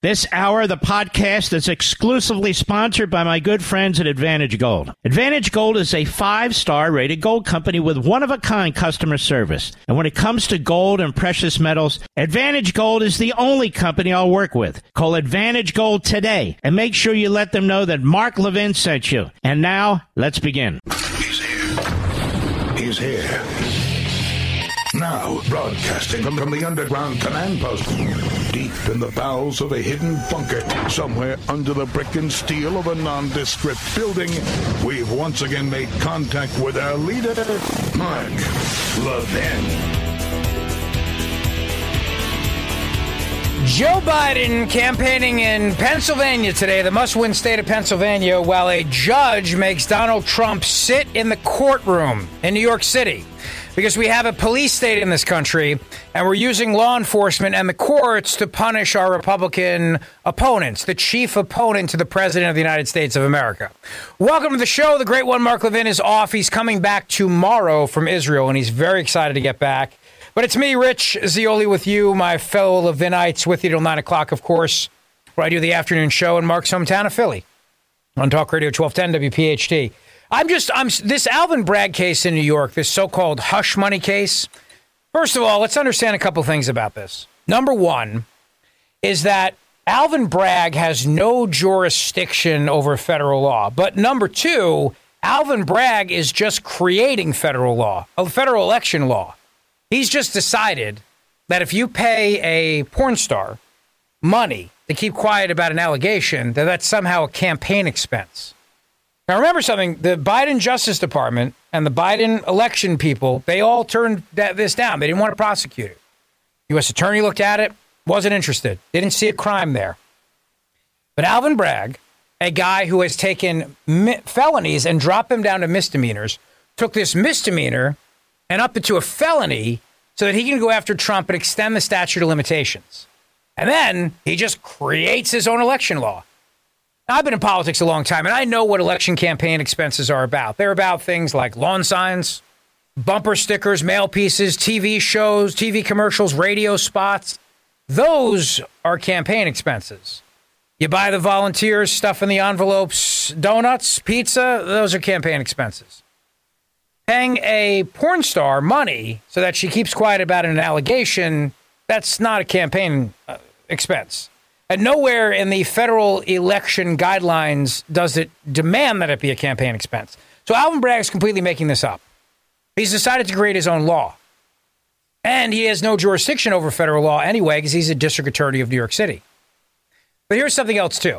This hour of the podcast is exclusively sponsored by my good friends at Advantage Gold. Advantage Gold is a 5-star rated gold company with one-of-a-kind customer service. And when it comes to gold and precious metals, Advantage Gold is the only company I'll work with. Call Advantage Gold today and make sure you let them know that Mark Levin sent you. And now, let's begin. He's here. He's here. Now, broadcasting from the underground command post, deep in the bowels of a hidden bunker, somewhere under the brick and steel of a nondescript building, we've once again made contact with our leader, Mark Levin. Joe Biden campaigning in Pennsylvania today, the must-win state of Pennsylvania, while a judge makes Donald Trump sit in the courtroom in New York City. Because we have a police state in this country, and we're using law enforcement and the courts to punish our Republican opponents, the chief opponent to the President of the United States of America. Welcome to the show. The great one, Mark Levin, is off. He's coming back tomorrow from Israel, and he's very excited to get back. But it's me, Rich Zeoli, with you, my fellow Levinites, with you till 9 o'clock, of course, where I do the afternoon show in Mark's hometown of Philly on Talk Radio 1210 WPHT. I'm this Alvin Bragg case in New York, this so-called hush money case. First of all, let's understand a couple things about this. Number one is that Alvin Bragg has no jurisdiction over federal law. But number two, Alvin Bragg is just creating federal law, a federal election law. He's just decided that if you pay a porn star money to keep quiet about an allegation, that that's somehow a campaign expense. Now, remember something, the Biden Justice Department and the Biden election people, they all turned this down. They didn't want to prosecute it. U.S. attorney looked at it, wasn't interested, didn't see a crime there. But Alvin Bragg, a guy who has taken felonies and dropped them down to misdemeanors, took this misdemeanor and upped it to a felony so that he can go after Trump and extend the statute of limitations. And then he just creates his own election law. Now, I've been in politics a long time, and I know what election campaign expenses are about. They're about things like lawn signs, bumper stickers, mail pieces, TV shows, TV commercials, radio spots. Those are campaign expenses. You buy the volunteers, stuff in the envelopes, donuts, pizza, those are campaign expenses. Paying a porn star money so that she keeps quiet about an allegation, that's not a campaign expense. And nowhere in the federal election guidelines does it demand that it be a campaign expense. So Alvin Bragg is completely making this up. He's decided to create his own law. And he has no jurisdiction over federal law anyway because he's a district attorney of New York City. But here's something else, too.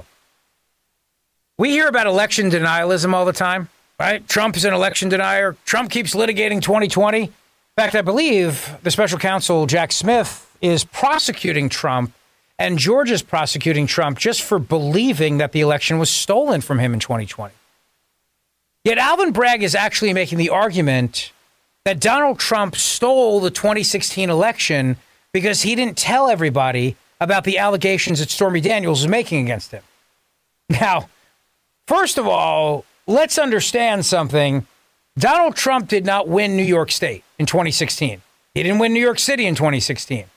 We hear about election denialism all the time, right? Trump is an election denier. Trump keeps litigating 2020. In fact, I believe the special counsel, Jack Smith, is prosecuting Trump. And George is prosecuting Trump just for believing that the election was stolen from him in 2020. Yet Alvin Bragg is actually making the argument that Donald Trump stole the 2016 election because he didn't tell everybody about the allegations that Stormy Daniels was making against him. Now, first of all, let's understand something. Donald Trump did not win New York State in 2016. He didn't win New York City in 2016.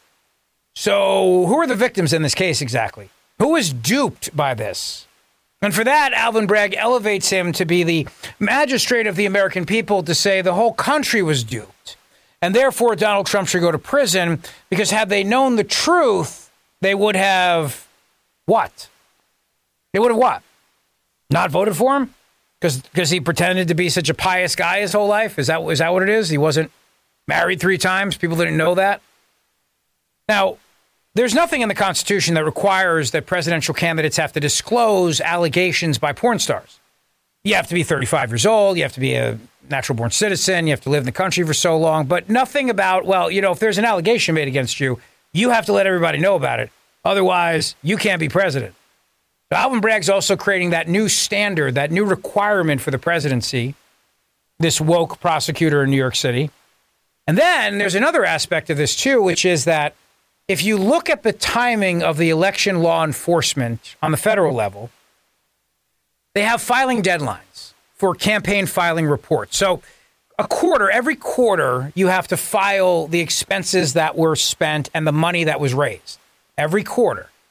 So who are the victims in this case exactly? Who was duped by this? And for that, Alvin Bragg elevates him to be the magistrate of the American people to say the whole country was duped. And therefore, Donald Trump should go to prison because had they known the truth, they would have what? They would have what? Not voted for him? Because he pretended to be such a pious guy his whole life? Is that what it is? He wasn't married 3 times? People didn't know that? Now, there's nothing in the Constitution that requires that presidential candidates have to disclose allegations by porn stars. You have to be 35 years old. You have to be a natural-born citizen. You have to live in the country for so long. But nothing about, well, you know, if there's an allegation made against you, you have to let everybody know about it. Otherwise, you can't be president. So Alvin Bragg's also creating that new standard, that new requirement for the presidency, this woke prosecutor in New York City. And then there's another aspect of this, too, which is that if you look at the timing of the election law enforcement on the federal level, they have filing deadlines for campaign filing reports. So every quarter, you have to file the expenses that were spent and the money that was raised. Every quarter.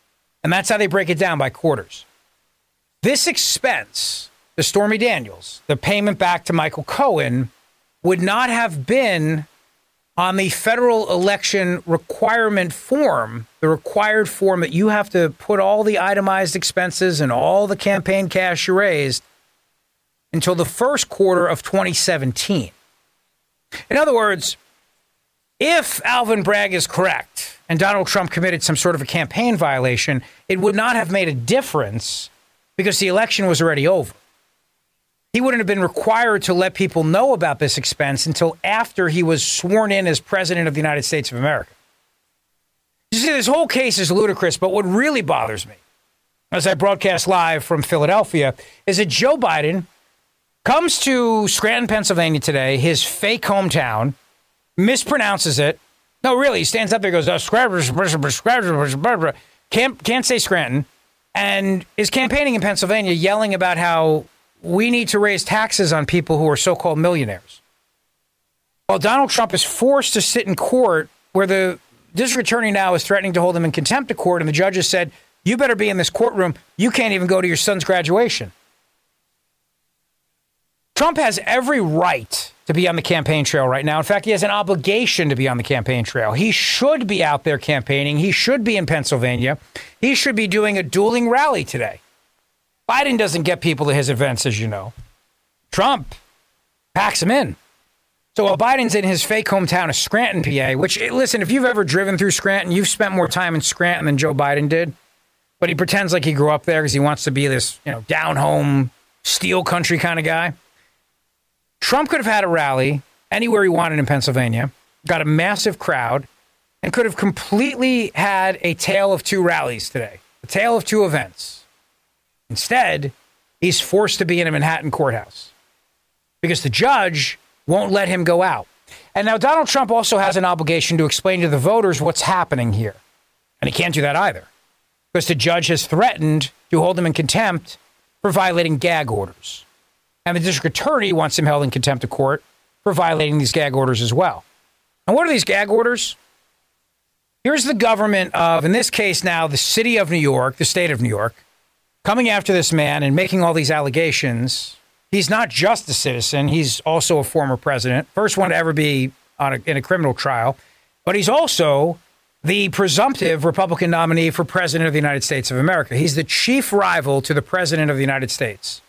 And that's how they break it down by quarters. This expense, the Stormy Daniels, the payment back to Michael Cohen, would not have been on the federal election requirement form, the required form that you have to put all the itemized expenses and all the campaign cash you raised until the first quarter of 2017. In other words, if Alvin Bragg is correct and Donald Trump committed some sort of a campaign violation, it would not have made a difference because the election was already over. He wouldn't have been required to let people know about this expense until after he was sworn in as president of the United States of America. You see, this whole case is ludicrous, but what really bothers me, as I broadcast live from Philadelphia, is that Joe Biden comes to Scranton, Pennsylvania today, his fake hometown, mispronounces it. No, really, he stands up there and goes, can't say Scranton, and is campaigning in Pennsylvania yelling about how we need to raise taxes on people who are so-called millionaires. While Donald Trump is forced to sit in court where the district attorney now is threatening to hold him in contempt of court, and the judge has said, you better be in this courtroom. You can't even go to your son's graduation. Trump has every right to be on the campaign trail right now. In fact, he has an obligation to be on the campaign trail. He should be out there campaigning. He should be in Pennsylvania. He should be doing a dueling rally today. Biden doesn't get people to his events, as you know. Trump packs them in. So while Biden's in his fake hometown of Scranton, PA, which, listen, if you've ever driven through Scranton, you've spent more time in Scranton than Joe Biden did. But he pretends like he grew up there because he wants to be this, down-home, steel country kind of guy. Trump could have had a rally anywhere he wanted in Pennsylvania, got a massive crowd, and could have completely had a tale of two rallies today, a tale of two events. Instead, he's forced to be in a Manhattan courthouse because the judge won't let him go out. And now Donald Trump also has an obligation to explain to the voters what's happening here. And he can't do that either because the judge has threatened to hold him in contempt for violating gag orders. And the district attorney wants him held in contempt of court for violating these gag orders as well. And what are these gag orders? Here's the government of, in this case now, the city of New York, the state of New York, coming after this man and making all these allegations. He's not just a citizen. He's also a former president. First one to ever be in a criminal trial. But he's also the presumptive Republican nominee for president of the United States of America. He's the chief rival to the president of the United States.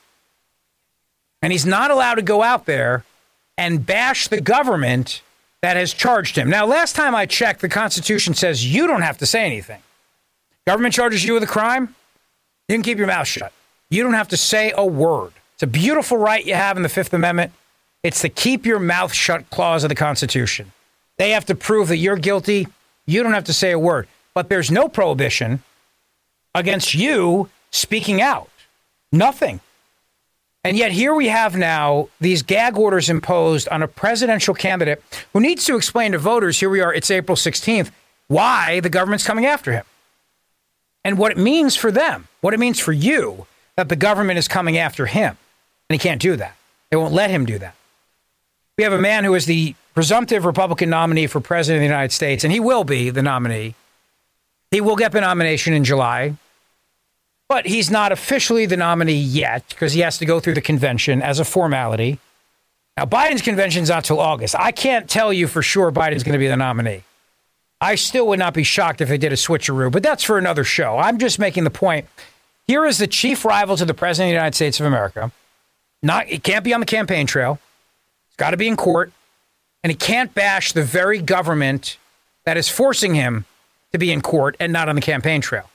And he's not allowed to go out there and bash the government that has charged him. Now, last time I checked, the Constitution says you don't have to say anything. Government charges you with a crime, you can keep your mouth shut. You don't have to say a word. It's a beautiful right you have in the Fifth Amendment. It's the keep your mouth shut clause of the Constitution. They have to prove that you're guilty. You don't have to say a word. But there's no prohibition against you speaking out. Nothing. And yet here we have now these gag orders imposed on a presidential candidate who needs to explain to voters, here we are, it's April 16th, why the government's coming after him. And what it means for them, what it means for you, that the government is coming after him. And he can't do that. They won't let him do that. We have a man who is the presumptive Republican nominee for president of the United States, and he will be the nominee. He will get the nomination in July, but he's not officially the nominee yet because he has to go through the convention as a formality. Now, Biden's convention's not till August. I can't tell you for sure Biden's going to be the nominee. I still would not be shocked if they did a switcheroo, but that's for another show. I'm just making the point. Here is the chief rival to the president of the United States of America. It can't be on the campaign trail. It's got to be in court. And he can't bash the very government that is forcing him to be in court and not on the campaign trail.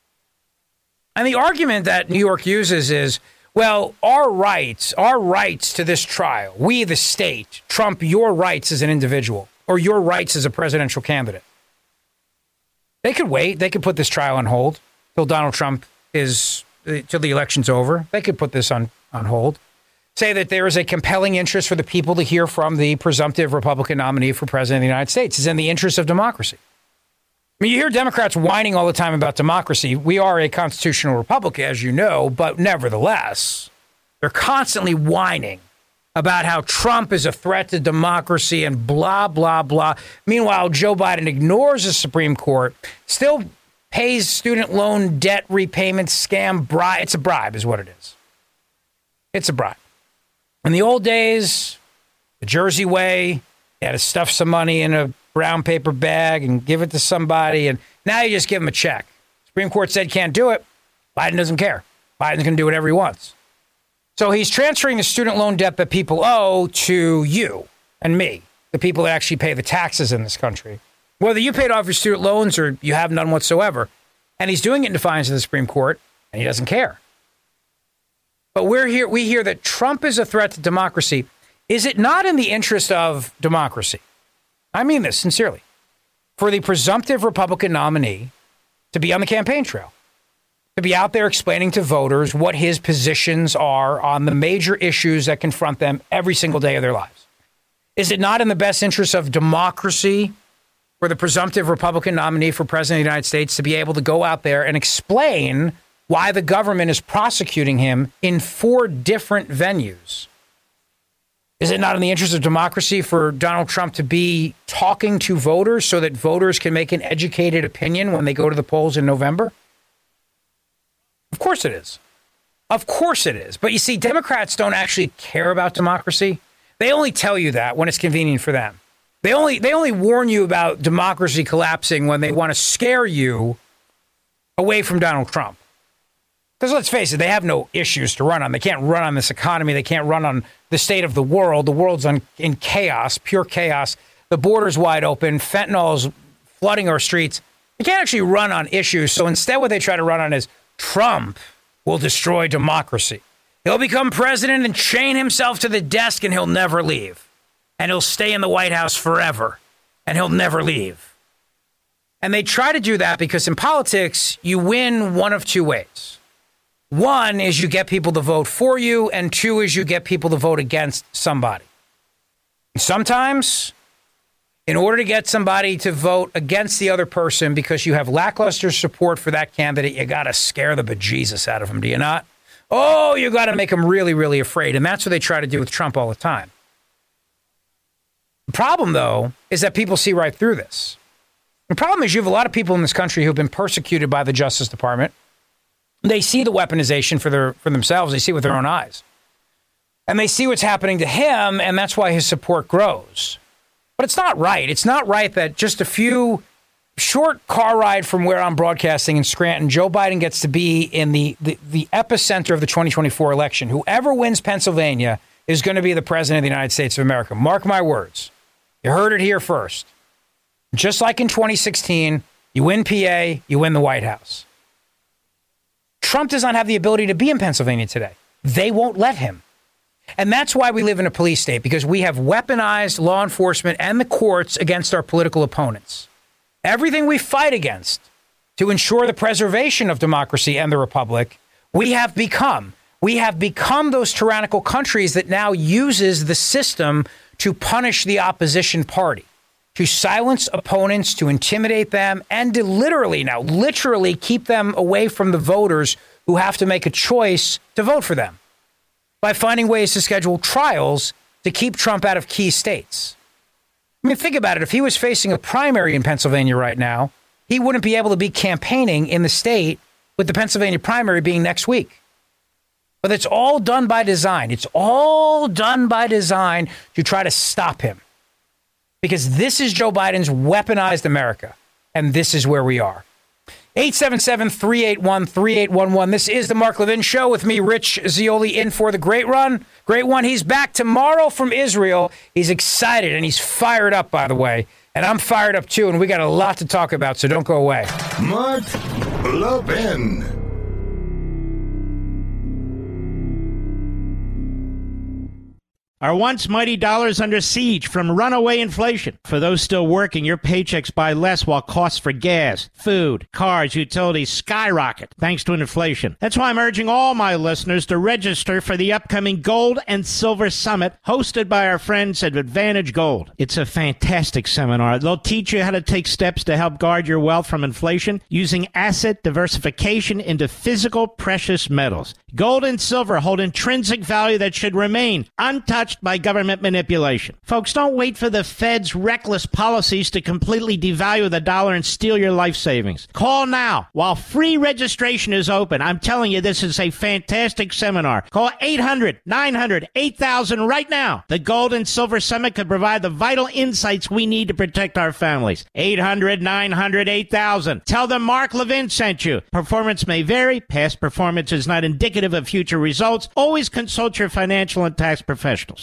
And the argument that New York uses is, well, our rights to this trial, we the state, trump your rights as an individual or your rights as a presidential candidate. They could wait. They could put this trial on hold till Donald Trump till the election's over. They could put this on hold. Say that there is a compelling interest for the people to hear from the presumptive Republican nominee for president of the United States. It's in the interest of democracy. I mean, you hear Democrats whining all the time about democracy. We are a constitutional republic, as you know, but nevertheless, they're constantly whining about how Trump is a threat to democracy and blah, blah, blah. Meanwhile, Joe Biden ignores the Supreme Court, still pays student loan debt repayment scam bribe. It's a bribe is what it is. It's a bribe. In the old days, the Jersey way, you had to stuff some money in a brown paper bag and give it to somebody, and now you just give them a check. Supreme Court said can't do it. Biden doesn't care. Biden's going to do whatever he wants. So he's transferring the student loan debt that people owe to you and me, the people that actually pay the taxes in this country. Whether you paid off your student loans or you have none whatsoever. And he's doing it in defiance of the Supreme Court, and he doesn't care. But we hear that Trump is a threat to democracy. Is it not in the interest of democracy? I mean this sincerely. For the presumptive Republican nominee to be on the campaign trail, to be out there explaining to voters what his positions are on the major issues that confront them every single day of their lives? Is it not in the best interest of democracy for the presumptive Republican nominee for president of the United States to be able to go out there and explain why the government is prosecuting him in 4 different venues? Is it not in the interest of democracy for Donald Trump to be talking to voters so that voters can make an educated opinion when they go to the polls in November? Of course it is. Of course it is. But you see, Democrats don't actually care about democracy. They only tell you that when it's convenient for them. They only warn you about democracy collapsing when they want to scare you away from Donald Trump. Because let's face it, they have no issues to run on. They can't run on this economy. They can't run on the state of the world. The world's in chaos, pure chaos. The border's wide open. Fentanyl's flooding our streets. They can't actually run on issues. So instead what they try to run on is Trump will destroy democracy. He'll become president and chain himself to the desk and he'll never leave. And he'll stay in the White House forever. And he'll never leave. And they try to do that because in politics, you win one of 2 ways. One is you get people to vote for you, and 2 is you get people to vote against somebody. Sometimes, in order to get somebody to vote against the other person because you have lackluster support for that candidate, you got to scare the bejesus out of them, do you not? Oh, you got to make them really, really afraid. And that's what they try to do with Trump all the time. The problem, though, is that people see right through this. The problem is you have a lot of people in this country who have been persecuted by the Justice Department. They see the weaponization for themselves. They see it with their own eyes. And they see what's happening to him, and that's why his support grows. But it's not right. It's not right that just a few short car ride from where I'm broadcasting in Scranton, Joe Biden gets to be in the epicenter of the 2024 election. Whoever wins Pennsylvania is going to be the president of the United States of America. Mark my words. You heard it here first. Just like in 2016, you win PA, you win the White House. Trump does not have the ability to be in Pennsylvania today. They won't let him. And that's why we live in a police state, because we have weaponized law enforcement and the courts against our political opponents. Everything we fight against to ensure the preservation of democracy and the republic, we have become those tyrannical countries that now uses the system to punish the opposition party, to silence opponents, to intimidate them, and to literally keep them away from the voters who have to make a choice to vote for them by finding ways to schedule trials to keep Trump out of key states. I mean, think about it. If he was facing a primary in Pennsylvania right now, he wouldn't be able to be campaigning in the state with the Pennsylvania primary being next week. But it's all done by design. It's all done by design to try to stop him. Because this is Joe Biden's weaponized America. And this is where we are. 877-381-3811. This is the Mark Levin Show with me, Rich Zeoli, in for the Great One. He's back tomorrow from Israel. He's excited and he's fired up, by the way. And I'm fired up, too. And we got a lot to talk about, so don't go away. Mark Levin. Our once mighty dollar's under siege from runaway inflation. For those still working, your paychecks buy less while costs for gas, food, cars, utilities skyrocket thanks to inflation. That's why I'm urging all my listeners to register for the upcoming Gold and Silver Summit hosted by our friends at Advantage Gold. It's a fantastic seminar. They'll teach you how to take steps to help guard your wealth from inflation using asset diversification into physical precious metals. Gold and silver hold intrinsic value that should remain untouched untouched by government manipulation. Folks, don't wait for the Fed's reckless policies to completely devalue the dollar and steal your life savings. Call now while free registration is open. I'm telling you, this is a fantastic seminar. Call 800-900-8000 right now. The Gold and Silver Summit could provide the vital insights we need to protect our families. 800-900-8000. Tell them Mark Levin sent you. Performance may vary. Past performance is not indicative of future results. Always consult your financial and tax professionals.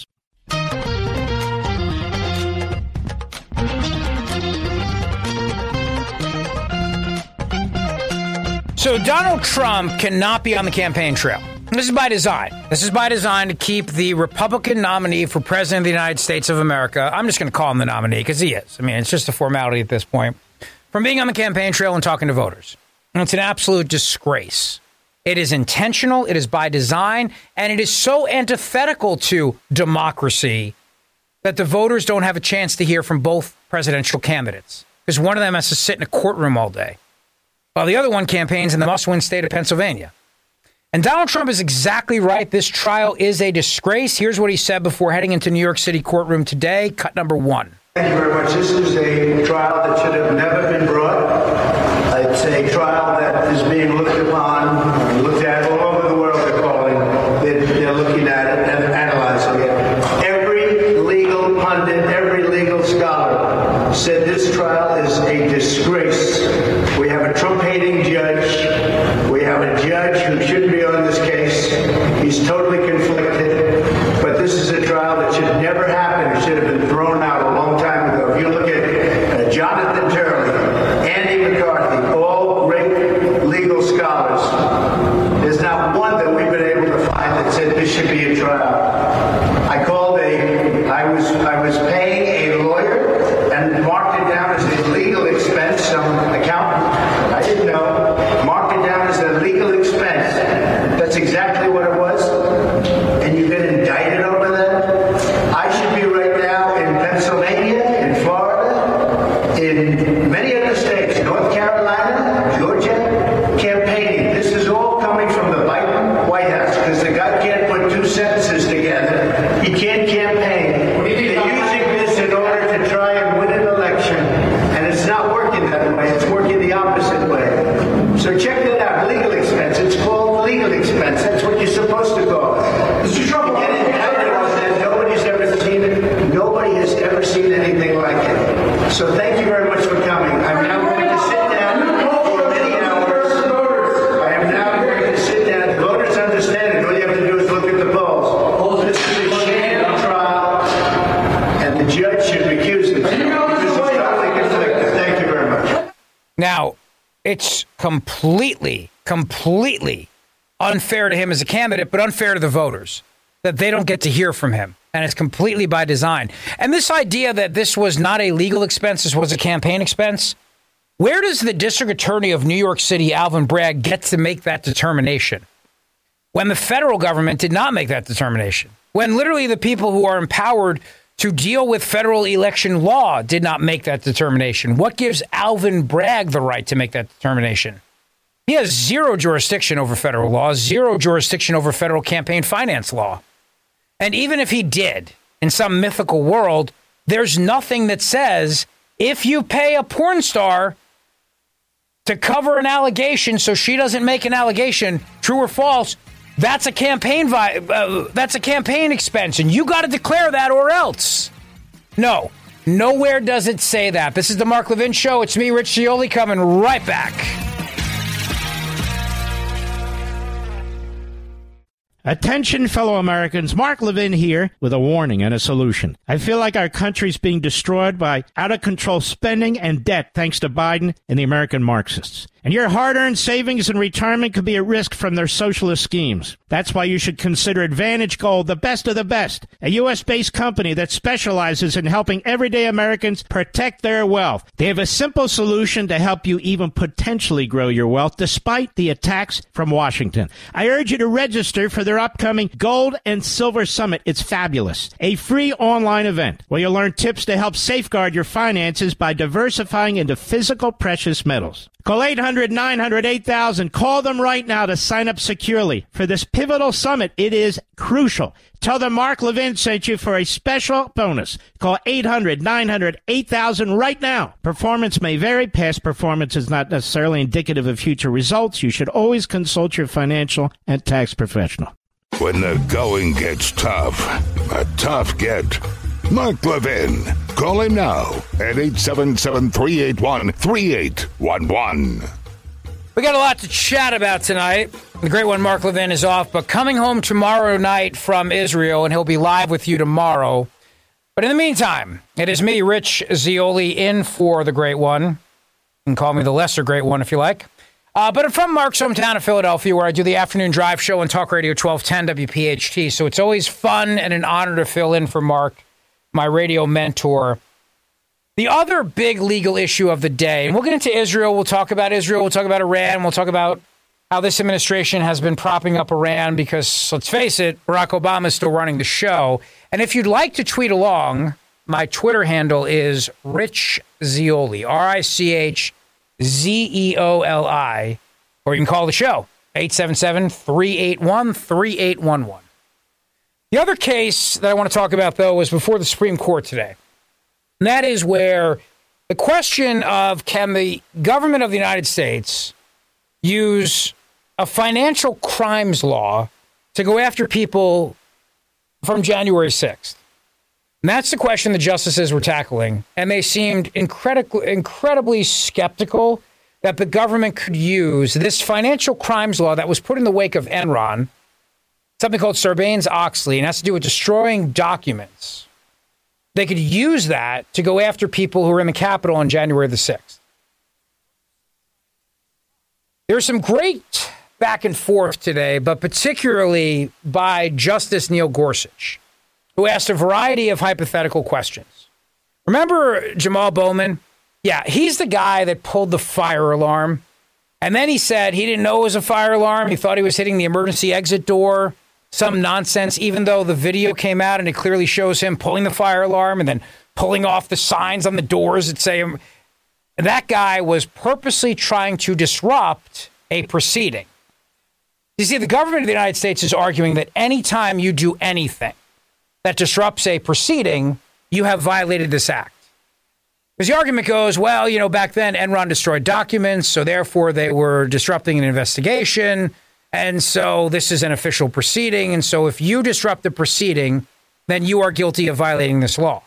So Donald Trump cannot be on the campaign trail. This is by design. This is by design to keep the Republican nominee for president of the United States of America, I'm just going to call him the nominee because he is. I mean, it's just a formality at this point, from being on the campaign trail and talking to voters. And it's an absolute disgrace. It is intentional, it is by design, and it is so antithetical to democracy that the voters don't have a chance to hear from both presidential candidates, because one of them has to sit in a courtroom all day, while the other one campaigns in the must-win state of Pennsylvania. And Donald Trump is exactly right. This trial is a disgrace. Here's what he said before heading into New York City courtroom today. Cut number 1. Thank you very much. This is a trial that should have never been brought. It's a trial that is being looked upon, looked at all over the world. They're looking at it and analyzing it. Every legal pundit, every legal scholar said this trial is a disgrace. We have a Trump-hating judge. We have a judge who shouldn't be on this case. He's totally conflicted. But this is a trial that should never happen. It should have been thrown out a long time ago. If you look at Jonathan Turley, Andy McCarthy, all great legal scholars, there's not one that we've been able to find that said this should be a trial. I was paying a lawyer and marked it down as a legal expense. Some accountant, I didn't know, marked it down as a legal expense. That's exactly what it was. And you get indicted over that? I should be right now in Pennsylvania, in Florida, in many other states, North Carolina, Georgia, campaigning. This is all coming from the Biden White House, because the guy can't put two sentences together. He can't campaign. They're using this in order to try and win an election, and it's not working that way. It's working the opposite way. So check that out. Legal expense. It's called legal expense. That's what you're supposed to call it. Mr. Trump, get indicted on that. Nobody's ever seen it. Nobody has ever seen anything like it. So thank you very much for coming. I'm now going to sit down for many hours. I am now going to sit down. Voters understand it. All you have to do is look at the polls. This is a sham trial, and the judge should recuse himself. This is totally conflicted. Thank you very much. Now, it's completely unfair to him as a candidate, but unfair to the voters that they don't get to hear from him. And it's completely by design. And this idea that this was not a legal expense, this was a campaign expense, where does the district attorney of New York City, Alvin Bragg, get to make that determination? When the federal government did not make that determination. When literally the people who are empowered to deal with federal election law did not make that determination. What gives Alvin Bragg the right to make that determination? He has zero jurisdiction over federal law, zero jurisdiction over federal campaign finance law. And even if he did, in some mythical world, there's nothing that says if you pay a porn star to cover an allegation so she doesn't make an allegation, true or false, that's a campaign expense, and you got to declare that or else. No, nowhere does it say that. This is the Mark Levin Show. It's me, Rich Cioli, coming right back. Attention, fellow Americans. Mark Levin here with a warning and a solution. I feel like our country's being destroyed by out-of-control spending and debt thanks to Biden and the American Marxists. And your hard-earned savings and retirement could be at risk from their socialist schemes. That's why you should consider Advantage Gold, the best of the best, a U.S.-based company that specializes in helping everyday Americans protect their wealth. They have a simple solution to help you even potentially grow your wealth despite the attacks from Washington. I urge you to register for their upcoming Gold and Silver Summit. It's fabulous. A free online event where you'll learn tips to help safeguard your finances by diversifying into physical precious metals. Call 800 800-900-8000. Call them right now to sign up securely. For this pivotal summit, it is crucial. Tell them Mark Levin sent you for a special bonus. Call 800-900-8000 right now. Performance may vary. Past performance is not necessarily indicative of future results. You should always consult your financial and tax professional. When the going gets tough, a tough get. Mark Levin. Call him now at 877-381-3811. We got a lot to chat about tonight. The great one, Mark Levin, is off, but coming home tomorrow night from Israel, and he'll be live with you tomorrow. But in the meantime, it is me, Rich Zeoli, in for the great one. You can call me the lesser great one if you like. But I'm from Mark's hometown of Philadelphia, where I do the afternoon drive show on Talk Radio 1210 WPHT. So it's always fun and an honor to fill in for Mark, my radio mentor. The other big legal issue of the day, and we'll get into Israel, we'll talk about Israel, we'll talk about Iran, we'll talk about how this administration has been propping up Iran because, let's face it, Barack Obama is still running the show. And if you'd like to tweet along, my Twitter handle is Rich Zeoli, RichZeoli, or you can call the show, 877-381-3811. The other case that I want to talk about, though, was before the Supreme Court today. And that is where the question of can the government of the United States use a financial crimes law to go after people from January 6th? And that's the question the justices were tackling. And they seemed incredibly skeptical that the government could use this financial crimes law that was put in the wake of Enron, something called Sarbanes-Oxley, and it has to do with destroying documents. They could use that to go after people who were in the Capitol on January the 6th. There's some great back and forth today, but particularly by Justice Neil Gorsuch, who asked a variety of hypothetical questions. Remember Jamal Bowman? Yeah, he's the guy that pulled the fire alarm. And then he said he didn't know it was a fire alarm. He thought he was hitting the emergency exit door. Some nonsense, even though the video came out and it clearly shows him pulling the fire alarm and then pulling off the signs on the doors that say that guy was purposely trying to disrupt a proceeding. You see, the government of the United States is arguing that anytime you do anything that disrupts a proceeding, you have violated this act. Because the argument goes, well, you know, back then Enron destroyed documents, so therefore they were disrupting an investigation. And so this is an official proceeding. And so if you disrupt the proceeding, then you are guilty of violating this law.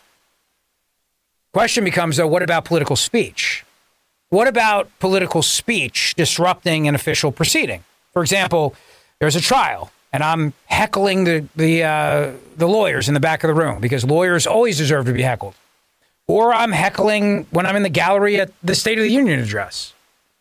Question becomes, though, what about political speech? What about political speech disrupting an official proceeding? For example, there's a trial, and I'm heckling the lawyers in the back of the room because lawyers always deserve to be heckled. Or I'm heckling when I'm in the gallery at the State of the Union address.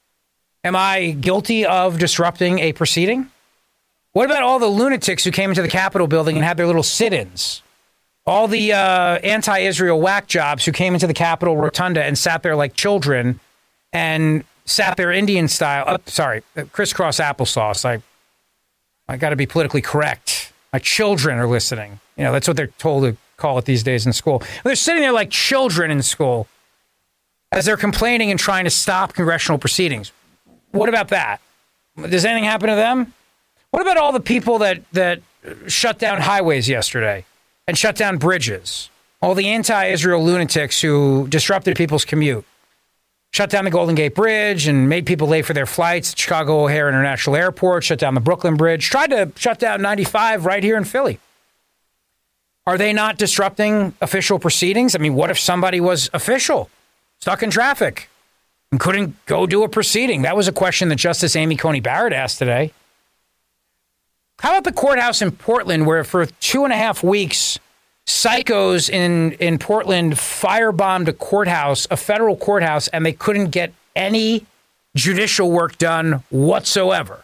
Am I guilty of disrupting a proceeding? What about all the lunatics who came into the Capitol building and had their little sit-ins? All the anti-Israel whack jobs who came into the Capitol rotunda and sat there like children and sat there Indian style. Crisscross applesauce. I got to be politically correct. My children are listening. You know, that's what they're told to call it these days in school. They're sitting there like children in school as they're complaining and trying to stop congressional proceedings. What about that? Does anything happen to them? What about all the people that shut down highways yesterday and shut down bridges? All the anti-Israel lunatics who disrupted people's commute, shut down the Golden Gate Bridge and made people late for their flights at Chicago O'Hare International Airport, shut down the Brooklyn Bridge, tried to shut down 95 right here in Philly. Are they not disrupting official proceedings? I mean, what if somebody was official, stuck in traffic, and couldn't go do a proceeding? That was a question that Justice Amy Coney Barrett asked today. How about the courthouse in Portland, where for 2.5 weeks, psychos in Portland firebombed a federal courthouse, and they couldn't get any judicial work done whatsoever?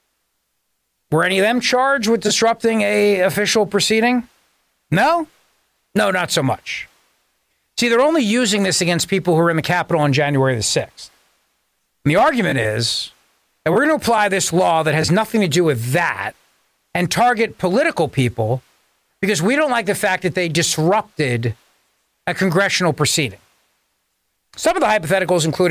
Were any of them charged with disrupting a official proceeding? No? No, not so much. See, they're only using this against people who were in the Capitol on January the 6th. And the argument is that we're going to apply this law that has nothing to do with that and target political people because we don't like the fact that they disrupted a congressional proceeding. Some of the hypotheticals included,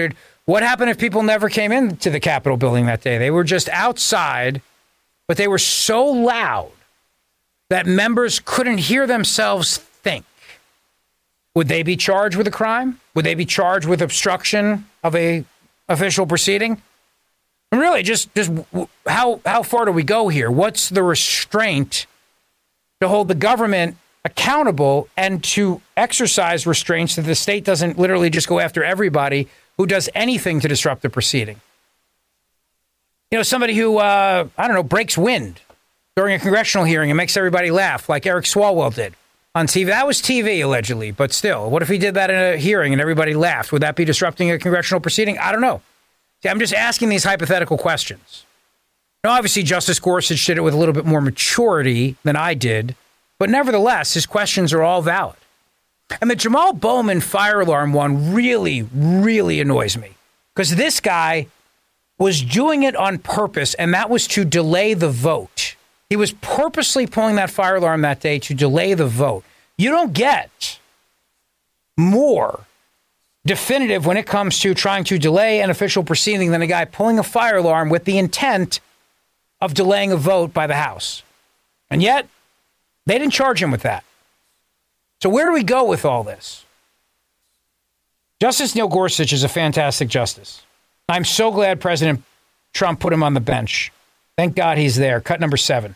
What happened if people never came into the Capitol building that day? They were just outside, but they were so loud that members couldn't hear themselves think. Would they be charged with a crime? Would they be charged with obstruction of a official proceeding? And really, just how far do we go here? What's the restraint to hold the government accountable and to exercise restraints so that the state doesn't literally just go after everybody who does anything to disrupt the proceeding? You know, somebody who, breaks wind during a congressional hearing and makes everybody laugh like Eric Swalwell did on TV. That was TV, allegedly, but still. What if he did that in a hearing and everybody laughed? Would that be disrupting a congressional proceeding? I don't know. See, I'm just asking these hypothetical questions. Now, obviously, Justice Gorsuch did it with a little bit more maturity than I did, but nevertheless, his questions are all valid. And the Jamal Bowman fire alarm one really, really annoys me because this guy was doing it on purpose, and that was to delay the vote. He was purposely pulling that fire alarm that day to delay the vote. You don't get more definitive when it comes to trying to delay an official proceeding than a guy pulling a fire alarm with the intent of delaying a vote by the House. And yet, they didn't charge him with that. So where do we go with all this? Justice Neil Gorsuch is a fantastic justice. I'm so glad President Trump put him on the bench. Thank God he's there. Cut number 7.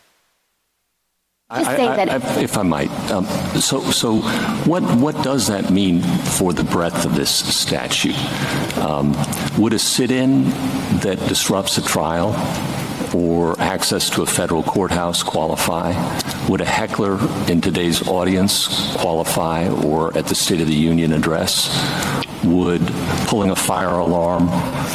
If I might, so what does that mean for the breadth of this statute? Would a sit-in that disrupts a trial or access to a federal courthouse qualify? Would a heckler in today's audience qualify, or at the State of the Union address? Would pulling a fire alarm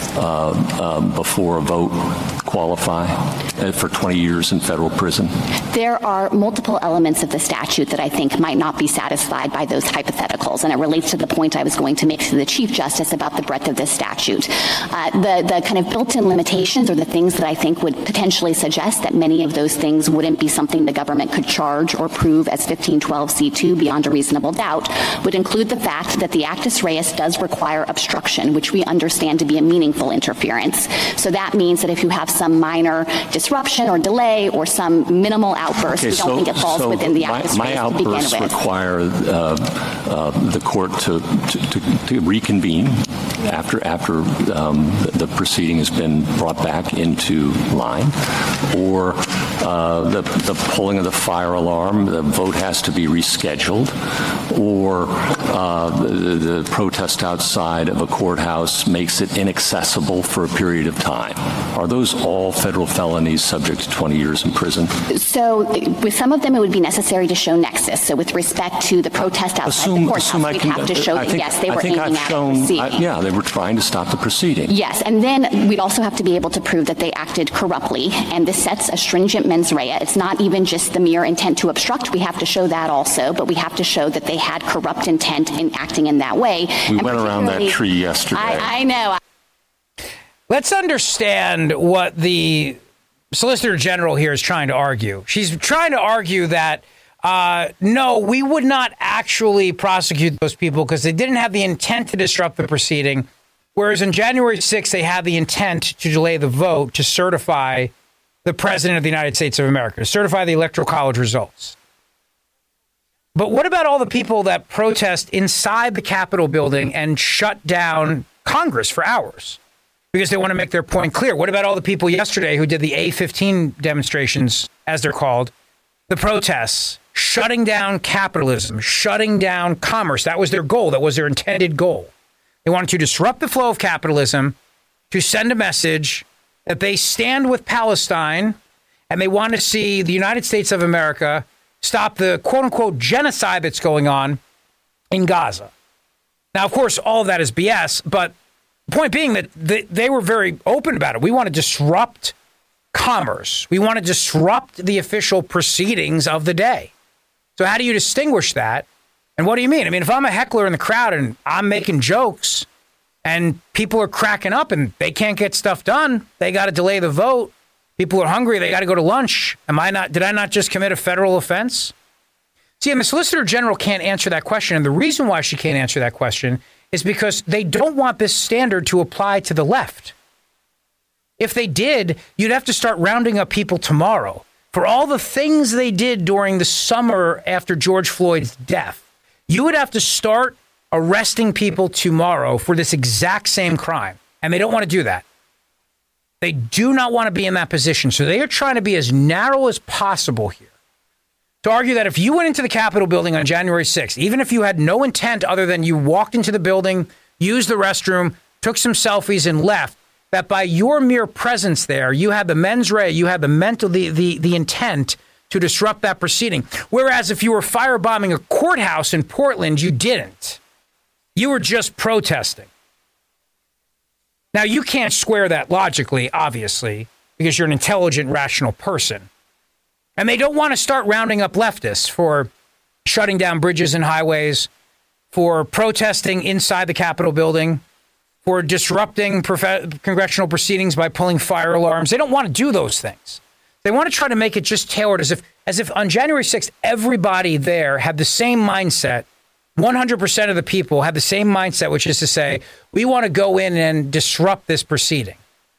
before a vote qualify for 20 years in federal prison? There are multiple elements of the statute that I think might not be satisfied by those hypotheticals, and it relates to the point I was going to make to the Chief Justice about the breadth of this statute. The kind of built-in limitations are the things that I think would potentially suggest that many of those things wouldn't be something the government could charge or prove as 1512c2 beyond a reasonable doubt, would include the fact that the actus reus does require obstruction, which we understand to be a meaningful interference. So that means that if you have some minor disruption or delay or some minimal outburst, we don't think it falls within the actus reus to begin with. My outbursts require the court to reconvene after the proceeding has been brought back into line, or the pulling of the fire alarm, the vote has to be rescheduled, or the protest outside of a courthouse makes it inaccessible for a period of time. Are those all federal felonies subject to 20 years in prison? So with some of them, it would be necessary to show nexus. So with respect to the protest outside the courthouse, we'd have to show that, yes, they were aiming at the proceeding. They were trying to stop the proceeding. Yes, and then we'd also have to be able to prove that they acted corruptly, and this sets a stringent mens rea. It's not even just the mere intent to obstruct. We have to show that also, but we have to show that they had corrupt intent in acting in that way. We went around that tree yesterday. I know. Let's understand what the Solicitor General here is trying to argue. She's trying to argue that, no, we would not actually prosecute those people because they didn't have the intent to disrupt the proceeding, whereas on January 6th, they had the intent to delay the vote to certify the President of the United States of America, to certify the Electoral College results. But what about all the people that protest inside the Capitol building and shut down Congress for hours because they want to make their point clear? What about all the people yesterday who did the A-15 demonstrations, as they're called, the protests, shutting down capitalism, shutting down commerce? That was their goal. That was their intended goal. They wanted to disrupt the flow of capitalism, to send a message that they stand with Palestine, and they want to see the United States of America stop the quote-unquote genocide that's going on in Gaza. Now, of course, all of that is BS, but the point being that they were very open about it. We want to disrupt commerce. We want to disrupt the official proceedings of the day. So how do you distinguish that? And what do you mean? I mean, if I'm a heckler in the crowd and I'm making jokes and people are cracking up and they can't get stuff done, they got to delay the vote. People are hungry. They got to go to lunch. Did I not just commit a federal offense? See, and the Solicitor General can't answer that question. And the reason why she can't answer that question is because they don't want this standard to apply to the left. If they did, you'd have to start rounding up people tomorrow for all the things they did during the summer after George Floyd's death. You would have to start arresting people tomorrow for this exact same crime. And they don't want to do that. They do not want to be in that position. So they are trying to be as narrow as possible here to argue that if you went into the Capitol building on January 6th, even if you had no intent other than you walked into the building, used the restroom, took some selfies and left, that by your mere presence there, you had the mens rea, you had the intent to disrupt that proceeding. Whereas if you were firebombing a courthouse in Portland, you didn't. You were just protesting. Now, you can't square that logically, obviously, because you're an intelligent, rational person. And they don't want to start rounding up leftists for shutting down bridges and highways, for protesting inside the Capitol building, for disrupting congressional proceedings by pulling fire alarms. They don't want to do those things. They want to try to make it just tailored as if on January 6th, everybody there had the same mindset. 100% of the people have the same mindset, which is to say, we want to go in and disrupt this proceeding.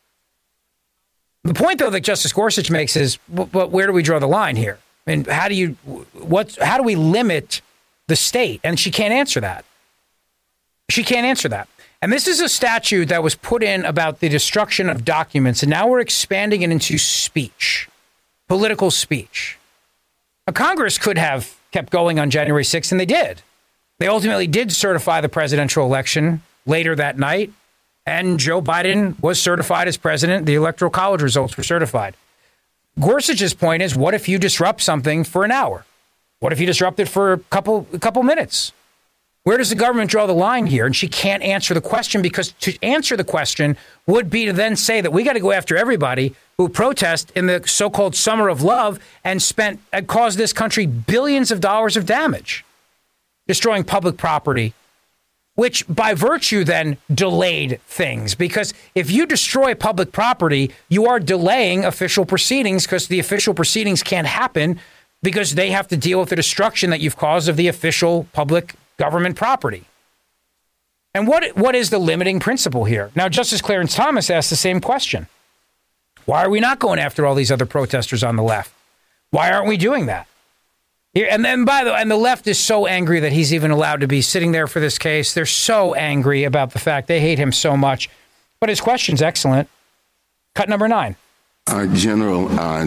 The point, though, that Justice Gorsuch makes is, but where do we draw the line here? I mean, how do we limit the state? And she can't answer that. She can't answer that. And this is a statute that was put in about the destruction of documents, and now we're expanding it into speech, political speech. Now, Congress could have kept going on January 6th, and they did. They ultimately did certify the presidential election later that night, and Joe Biden was certified as president. The Electoral College results were certified. Gorsuch's point is, what if you disrupt something for an hour? What if you disrupt it for a couple minutes? Where does the government draw the line here? And she can't answer the question, because to answer the question would be to then say that we got to go after everybody who protest in the so-called summer of love and caused this country billions of dollars of damage, destroying public property, which by virtue then delayed things. Because if you destroy public property, you are delaying official proceedings, because the official proceedings can't happen because they have to deal with the destruction that you've caused of the official public government property. And what is the limiting principle here? Now, Justice Clarence Thomas asked the same question. Why are we not going after all these other protesters on the left? Why aren't we doing that? And then, and the left is so angry that he's even allowed to be sitting there for this case. They're so angry about the fact they hate him so much. But his question's excellent. Cut number 9. General,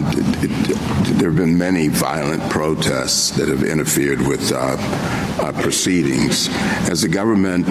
there have been many violent protests that have interfered with proceedings. Has the government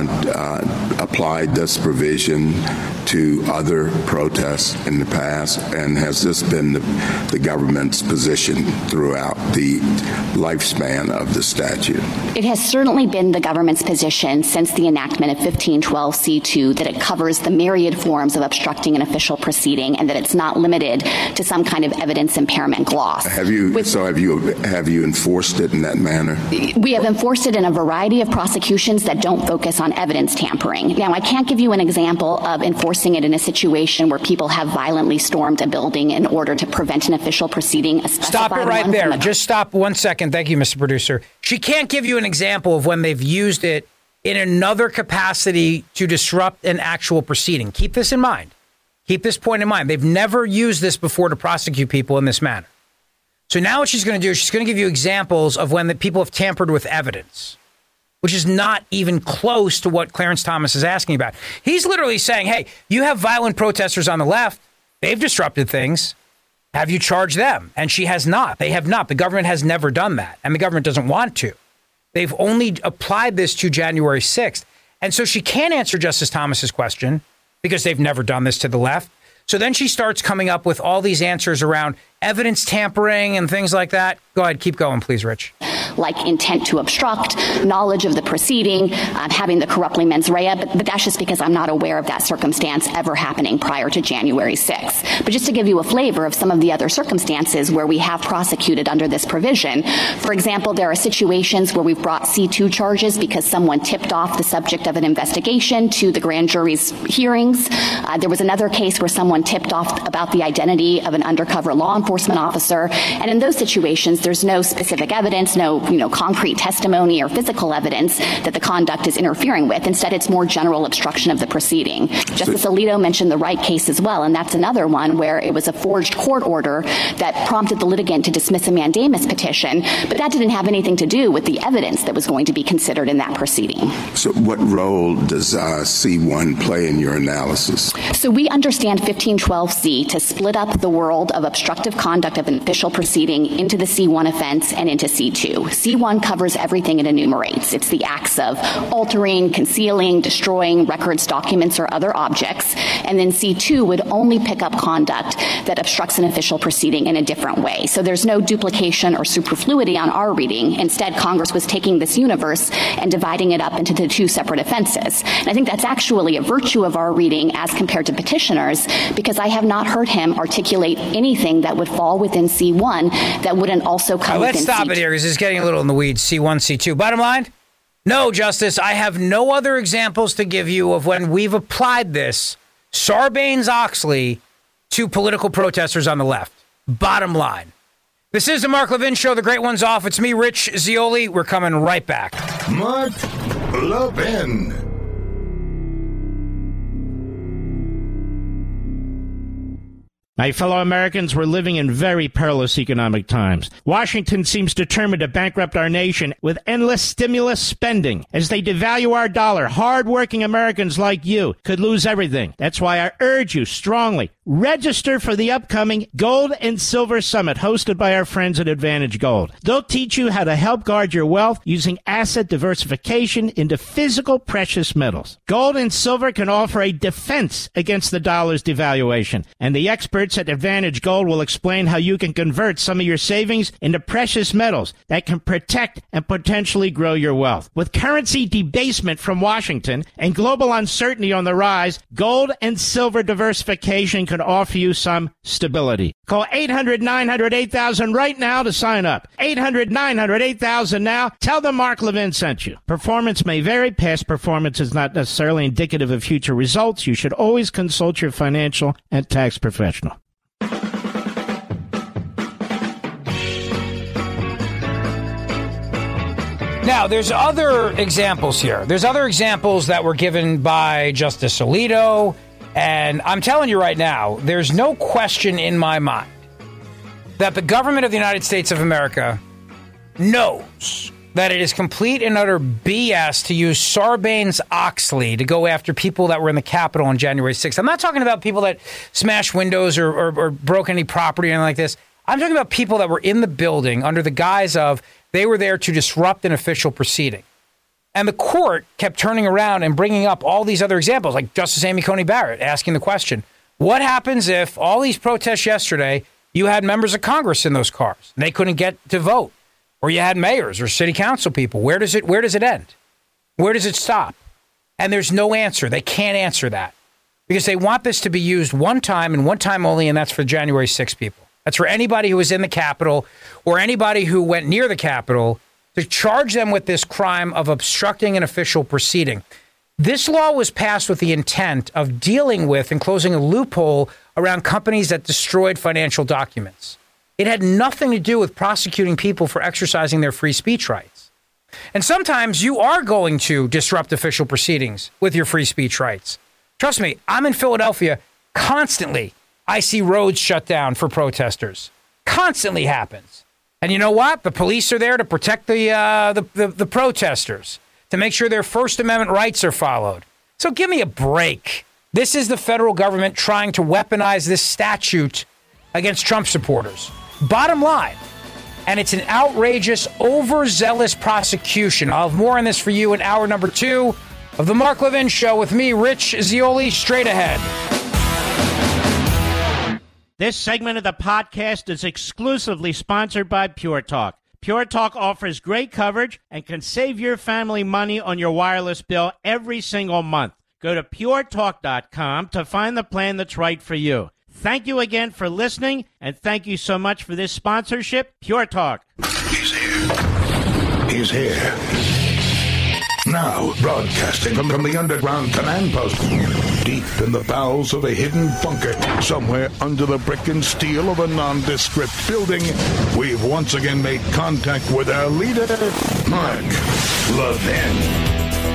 applied this provision to other protests in the past? And has this been the government's position throughout the lifespan of the statute? It has certainly been the government's position since the enactment of 1512C2 that it covers the myriad forms of obstructing an official proceeding, and that it's not limited to some kind of evidence impairment gloss. Have you enforced it in that manner? We have enforced it in a variety of prosecutions that don't focus on evidence tampering. Now, I can't give you an example of enforcing it in a situation where people have violently stormed a building in order to prevent an official proceeding. Stop it right there. Just stop 1 second. Thank you, Mr. Producer. She can't give you an example of when they've used it in another capacity to disrupt an actual proceeding. Keep this in mind. Keep this point in mind. They've never used this before to prosecute people in this manner. So now what she's going to do is she's going to give you examples of when the people have tampered with evidence, which is not even close to what Clarence Thomas is asking about. He's literally saying, hey, you have violent protesters on the left. They've disrupted things. Have you charged them? And she has not. They have not. The government has never done that. And the government doesn't want to. They've only applied this to January 6th. And so she can't answer Justice Thomas's question because they've never done this to the left. So then she starts coming up with all these answers around evidence tampering and things like that. Go ahead. Keep going, please, Rich. Like intent to obstruct, knowledge of the proceeding, having the corruptly mens rea, but that's just because I'm not aware of that circumstance ever happening prior to January 6th. But just to give you a flavor of some of the other circumstances where we have prosecuted under this provision, for example, there are situations where we've brought C2 charges because someone tipped off the subject of an investigation to the grand jury's hearings. There was another case where someone tipped off about the identity of an undercover law enforcement officer. And in those situations, there's no specific evidence, no concrete testimony or physical evidence that the conduct is interfering with. Instead, it's more general obstruction of the proceeding. Justice Alito mentioned the Wright case as well, and that's another one where it was a forged court order that prompted the litigant to dismiss a mandamus petition, but that didn't have anything to do with the evidence that was going to be considered in that proceeding. So what role does C1 play in your analysis? So we understand 1512C to split up the world of obstructive conduct of an official proceeding into the C1 offense and into C2. C1 covers everything it enumerates. It's the acts of altering, concealing, destroying records, documents, or other objects. And then C2 would only pick up conduct that obstructs an official proceeding in a different way. So there's no duplication or superfluity on our reading. Instead, Congress was taking this universe and dividing it up into the two separate offenses. And I think that's actually a virtue of our reading as compared to petitioners, because I have not heard him articulate anything that would fall within C1 that wouldn't also come within C2. Let's stop it here because it's getting a little in the weeds, C1, C2. Bottom line, no, Justice, I have no other examples to give you of when we've applied this Sarbanes-Oxley to political protesters on the left. Bottom line. This is the Mark Levin Show. The great one's off. It's me, Rich Zeoli. We're coming right back. Mark Levin. My fellow Americans, we're living in very perilous economic times. Washington seems determined to bankrupt our nation with endless stimulus spending. As they devalue our dollar, hard-working Americans like you could lose everything. That's why I urge you strongly, register for the upcoming Gold and Silver Summit hosted by our friends at Advantage Gold. They'll teach you how to help guard your wealth using asset diversification into physical precious metals. Gold and silver can offer a defense against the dollar's devaluation, and the experts at Advantage Gold will explain how you can convert some of your savings into precious metals that can protect and potentially grow your wealth. With currency debasement from Washington and global uncertainty on the rise, gold and silver diversification can offer you some stability. Call 800-900-8000 right now to sign up. 800-900-8000 now. Tell them Mark Levin sent you. Performance may vary. Past performance is not necessarily indicative of future results. You should always consult your financial and tax professional. Now, there's other examples here. There's other examples that were given by Justice Alito. And I'm telling you right now, there's no question in my mind that the government of the United States of America knows that it is complete and utter BS to use Sarbanes-Oxley to go after people that were in the Capitol on January 6th. I'm not talking about people that smashed windows or broke any property or anything like this. I'm talking about people that were in the building under the guise of they were there to disrupt an official proceeding. And the court kept turning around and bringing up all these other examples, like Justice Amy Coney Barrett asking the question, what happens if all these protests yesterday, you had members of Congress in those cars and they couldn't get to vote? Or you had mayors or city council people. Where does it end? Where does it stop? And there's no answer. They can't answer that because they want this to be used one time and one time only, and that's for January 6 people. That's for anybody who was in the Capitol or anybody who went near the Capitol to charge them with this crime of obstructing an official proceeding. This law was passed with the intent of dealing with and closing a loophole around companies that destroyed financial documents. It had nothing to do with prosecuting people for exercising their free speech rights. And sometimes you are going to disrupt official proceedings with your free speech rights. Trust me, I'm in Philadelphia constantly. I see roads shut down for protesters. Constantly happens. And you know what? The police are there to protect the protesters, to make sure their First Amendment rights are followed. So give me a break. This is the federal government trying to weaponize this statute against Trump supporters. Bottom line. And it's an outrageous, overzealous prosecution. I'll have more on this for you in hour number 2 of the Mark Levin Show with me, Rich Zeoli, straight ahead. This segment of the podcast is exclusively sponsored by Pure Talk. Pure Talk offers great coverage and can save your family money on your wireless bill every single month. Go to puretalk.com to find the plan that's right for you. Thank you again for listening, and thank you so much for this sponsorship, Pure Talk. He's here. He's here. Now, broadcasting from the underground command post, Deep in the bowels of a hidden bunker, somewhere under the brick and steel of a nondescript building, we've once again made contact with our leader, Mark Levin.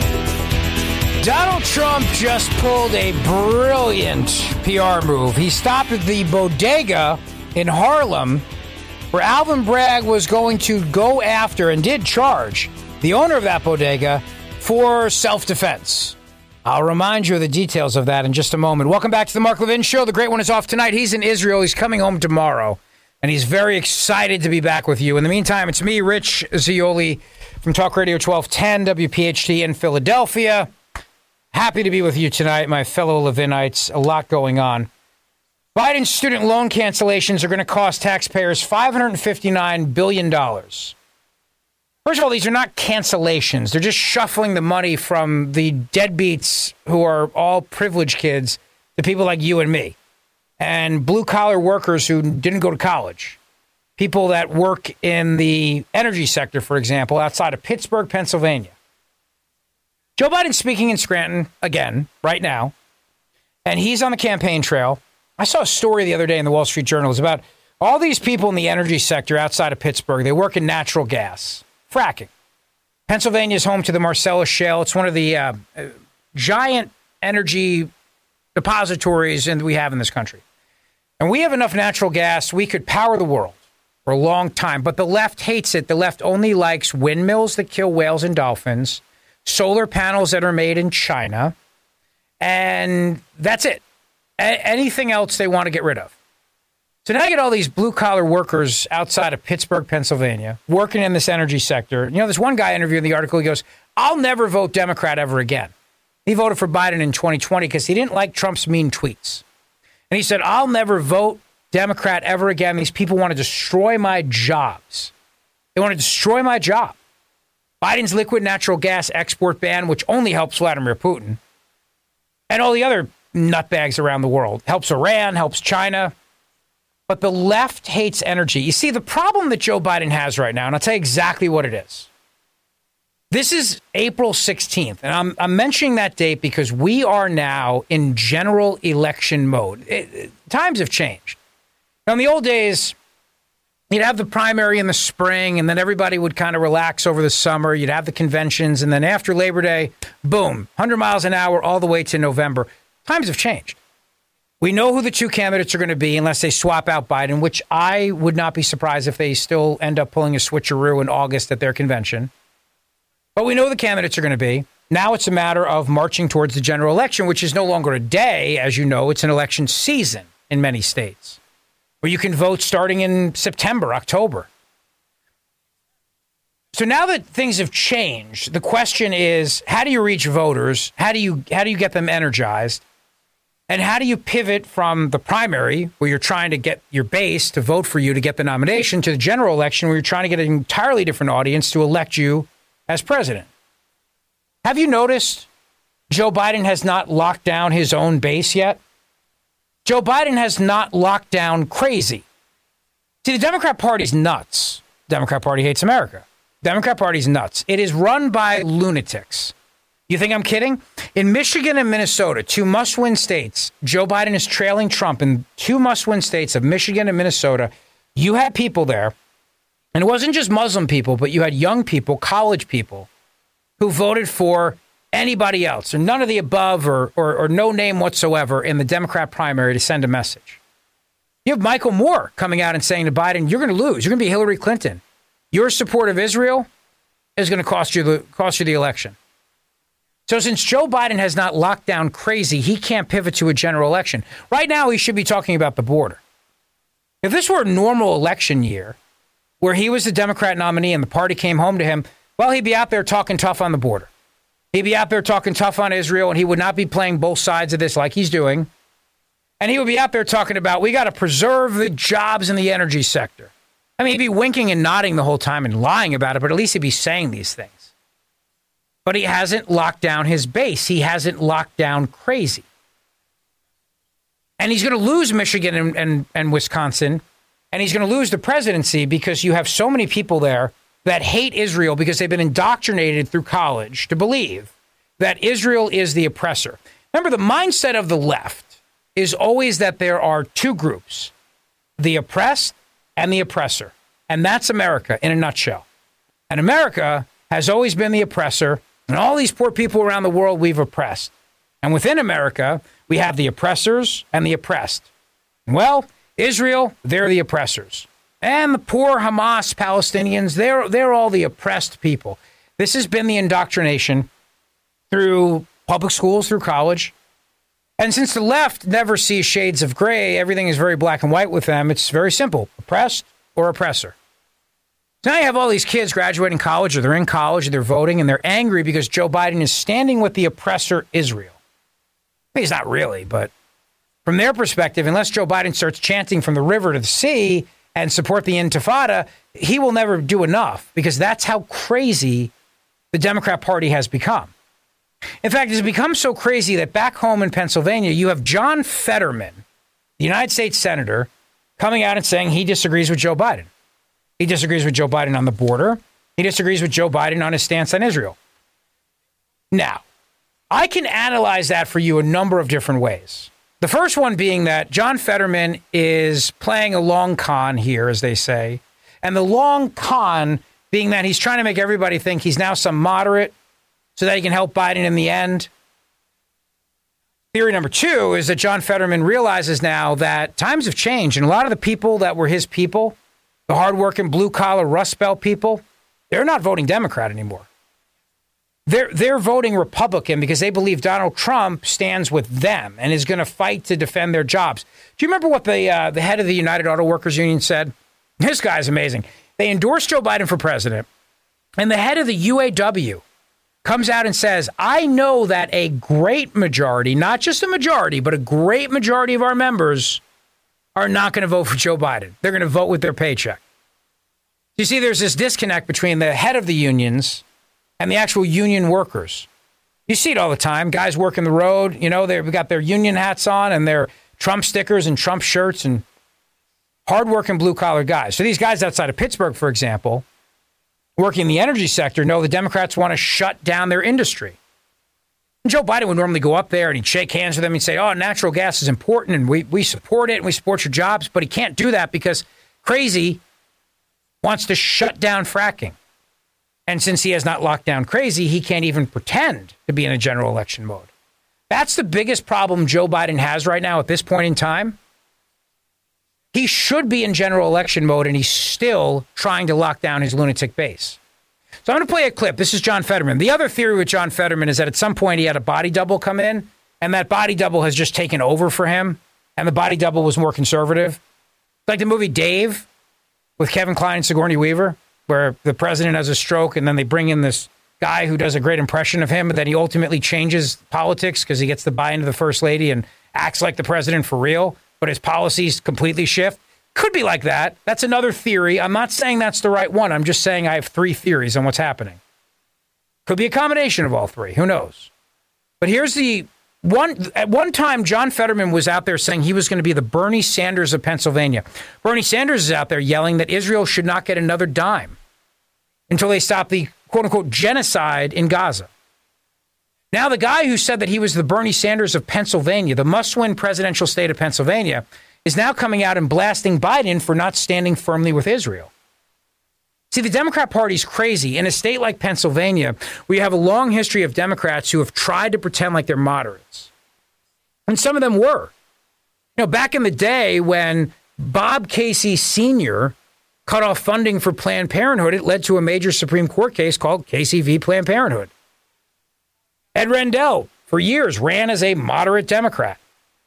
Donald Trump just pulled a brilliant PR move. He stopped at the bodega in Harlem where Alvin Bragg was going to go after and did charge the owner of that bodega for self-defense. I'll remind you of the details of that in just a moment. Welcome back to the Mark Levin Show. The Great One is off tonight. He's in Israel. He's coming home tomorrow, and he's very excited to be back with you. In the meantime, it's me, Rich Zeoli, from Talk Radio 1210, WPHT in Philadelphia. Happy to be with you tonight, my fellow Levinites. A lot going on. Biden's student loan cancellations are going to cost taxpayers $559 billion. First of all, these are not cancellations. They're just shuffling the money from the deadbeats who are all privileged kids to people like you and me and blue-collar workers who didn't go to college. People that work in the energy sector, for example, outside of Pittsburgh, Pennsylvania. Joe Biden's speaking in Scranton again, right now, and he's on the campaign trail. I saw a story the other day in the Wall Street Journal. It's about all these people in the energy sector outside of Pittsburgh. They work in natural gas, fracking. Pennsylvania is home to the Marcellus Shale. It's one of the giant energy depositories that we have in this country. And we have enough natural gas, we could power the world for a long time. But the left hates it. The left only likes windmills that kill whales and dolphins, solar panels that are made in China, and that's it. Anything else they want to get rid of. So now you get all these blue-collar workers outside of Pittsburgh, Pennsylvania, working in this energy sector. You know, there's one guy interviewed in the article, he goes, I'll never vote Democrat ever again. He voted for Biden in 2020 because he didn't like Trump's mean tweets. And he said, I'll never vote Democrat ever again. These people want to destroy my jobs. They want to destroy my job. Biden's liquid natural gas export ban, which only helps Vladimir Putin, and all the other nutbags around the world. Helps Iran, helps China. But the left hates energy. You see, the problem that Joe Biden has right now, and I'll tell you exactly what it is. This is April 16th, and I'm mentioning that date because we are now in general election mode. Times have changed. Now, in the old days, you'd have the primary in the spring, and then everybody would kind of relax over the summer. You'd have the conventions, and then after Labor Day, boom, 100 miles an hour all the way to November. Times have changed. We know who the two candidates are going to be unless they swap out Biden, which I would not be surprised if they still end up pulling a switcheroo in August at their convention. But we know who the candidates are going to be. Now it's a matter of marching towards the general election, which is no longer a day. As you know, it's an election season in many states, where you can vote starting in September, October. So now that things have changed, the question is, how do you reach voters? How do you get them energized? And how do you pivot from the primary, where you're trying to get your base to vote for you to get the nomination, to the general election, where you're trying to get an entirely different audience to elect you as president? Have you noticed Joe Biden has not locked down his own base yet? Joe Biden has not locked down crazy. See, the Democrat Party's nuts. The Democrat Party hates America. The Democrat Party's nuts. It is run by lunatics. You think I'm kidding? In Michigan and Minnesota, two must-win states, Joe Biden is trailing Trump in two must-win states of Michigan and Minnesota. You had people there, and it wasn't just Muslim people, but you had young people, college people, who voted for anybody else, or none of the above, or no name whatsoever in the Democrat primary to send a message. You have Michael Moore coming out and saying to Biden, you're going to lose. You're going to be Hillary Clinton. Your support of Israel is going to cost you the election. So since Joe Biden has not locked down crazy, he can't pivot to a general election. Right now, he should be talking about the border. If this were a normal election year, where he was the Democrat nominee and the party came home to him, well, he'd be out there talking tough on the border. He'd be out there talking tough on Israel, and he would not be playing both sides of this like he's doing. And he would be out there talking about, we got to preserve the jobs in the energy sector. I mean, he'd be winking and nodding the whole time and lying about it, but at least he'd be saying these things. But he hasn't locked down his base. He hasn't locked down crazy. And he's going to lose Michigan and Wisconsin, and he's going to lose the presidency because you have so many people there that hate Israel because they've been indoctrinated through college to believe that Israel is the oppressor. Remember, the mindset of the left is always that there are two groups, the oppressed and the oppressor. And that's America in a nutshell. And America has always been the oppressor, and all these poor people around the world we've oppressed. And within America, we have the oppressors and the oppressed. Well, Israel, they're the oppressors. And the poor Hamas Palestinians, they're all the oppressed people. This has been the indoctrination through public schools, through college. And since the left never sees shades of gray, everything is very black and white with them. It's very simple, oppressed or oppressor. So now you have all these kids graduating college, or they're in college, or they're voting, and they're angry because Joe Biden is standing with the oppressor Israel. He's not really, but from their perspective, unless Joe Biden starts chanting from the river to the sea and support the Intifada, he will never do enough, because that's how crazy the Democrat Party has become. In fact, it's become so crazy that back home in Pennsylvania, you have John Fetterman, the United States Senator, coming out and saying he disagrees with Joe Biden. He disagrees with Joe Biden on the border. He disagrees with Joe Biden on his stance on Israel. Now, I can analyze that for you a number of different ways. The first one being that John Fetterman is playing a long con here, as they say. And the long con being that he's trying to make everybody think he's now some moderate so that he can help Biden in the end. Theory number two is that John Fetterman realizes now that times have changed, and a lot of the people that were his people, the hardworking blue-collar Rust Belt people, they're not voting Democrat anymore. They're voting Republican because they believe Donald Trump stands with them and is going to fight to defend their jobs. Do you remember what the head of the United Auto Workers Union said? This guy's amazing. They endorsed Joe Biden for president, and the head of the UAW comes out and says, I know that a great majority, not just a majority, but a great majority of our members are not going to vote for Joe Biden. They're going to vote with their paycheck. You see, there's this disconnect between the head of the unions and the actual union workers. You see it all the time. Guys working the road, you know, they've got their union hats on and their Trump stickers and Trump shirts, and hardworking blue-collar guys. So these guys outside of Pittsburgh, for example, working in the energy sector, know the Democrats want to shut down their industry. And Joe Biden would normally go up there and he'd shake hands with them and say, oh, natural gas is important and we support it and we support your jobs. But he can't do that because Crazy wants to shut down fracking. And since he has not locked down Crazy, he can't even pretend to be in a general election mode. That's the biggest problem Joe Biden has right now at this point in time. He should be in general election mode, and he's still trying to lock down his lunatic base. So I'm going to play a clip. This is John Fetterman. The other theory with John Fetterman is that at some point he had a body double come in, and that body double has just taken over for him, and the body double was more conservative. Like the movie Dave with Kevin Kline and Sigourney Weaver, where the president has a stroke, and then they bring in this guy who does a great impression of him, but then he ultimately changes politics because he gets the buy-in of the first lady and acts like the president for real, but his policies completely shift. Could be like that. That's another theory. I'm not saying that's the right one. I'm just saying I have three theories on what's happening. Could be a combination of all three. Who knows? But here's the one. At one time, John Fetterman was out there saying he was going to be the Bernie Sanders of Pennsylvania. Bernie Sanders is out there yelling that Israel should not get another dime until they stop the quote-unquote genocide in Gaza. Now, the guy who said that he was the Bernie Sanders of Pennsylvania, the must-win presidential state of Pennsylvania, is now coming out and blasting Biden for not standing firmly with Israel. See, the Democrat Party's crazy. In a state like Pennsylvania, we have a long history of Democrats who have tried to pretend like they're moderates. And some of them were. You know, back in the day when Bob Casey Sr. cut off funding for Planned Parenthood, it led to a major Supreme Court case called Casey v. Planned Parenthood. Ed Rendell, for years, ran as a moderate Democrat.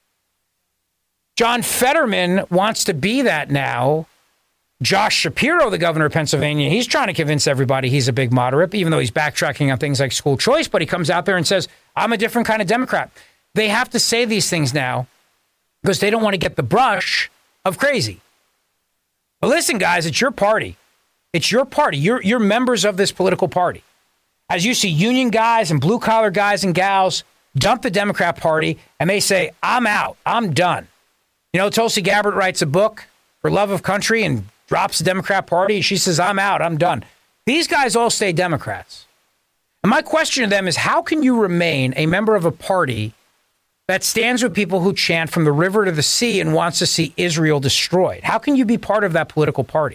John Fetterman wants to be that now. Josh Shapiro, the governor of Pennsylvania, he's trying to convince everybody he's a big moderate, even though he's backtracking on things like school choice, but he comes out there and says, I'm a different kind of Democrat. They have to say these things now because they don't want to get the brush of crazy. But listen, guys, it's your party. It's your party. You're members of this political party. As you see union guys and blue-collar guys and gals dump the Democrat Party, and they say, I'm out. I'm done. You know, Tulsi Gabbard writes a book for love of country and drops the Democrat Party, and she says, I'm out. I'm done. These guys all stay Democrats. And my question to them is, how can you remain a member of a party that stands with people who chant from the river to the sea and wants to see Israel destroyed. How can you be part of that political party?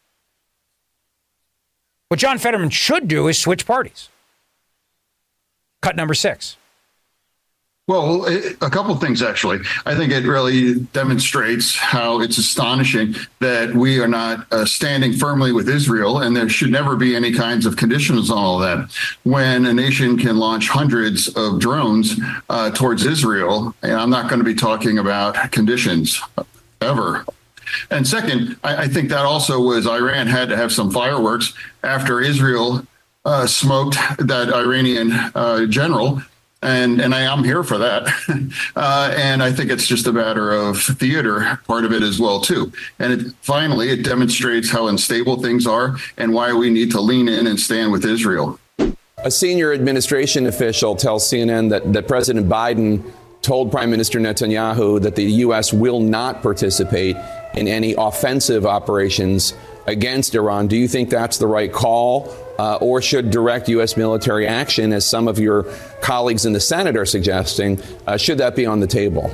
What John Fetterman should do is switch parties. Cut number 6. Well, a couple of things, actually. I think it really demonstrates how it's astonishing that we are not standing firmly with Israel, and there should never be any kinds of conditions on all that. When a nation can launch hundreds of drones towards Israel, and I'm not going to be talking about conditions ever. And second, I think that also was Iran had to have some fireworks after Israel smoked that Iranian general. And I'm here for that. And I think it's just a matter of theater, part of it as well, too. And finally, it demonstrates how unstable things are and why we need to lean in and stand with Israel. A senior administration official tells CNN that President Biden told Prime Minister Netanyahu that the U.S. will not participate in any offensive operations against Iran. Do you think that's the right call? Or should direct U.S. military action, as some of your colleagues in the Senate are suggesting, should that be on the table?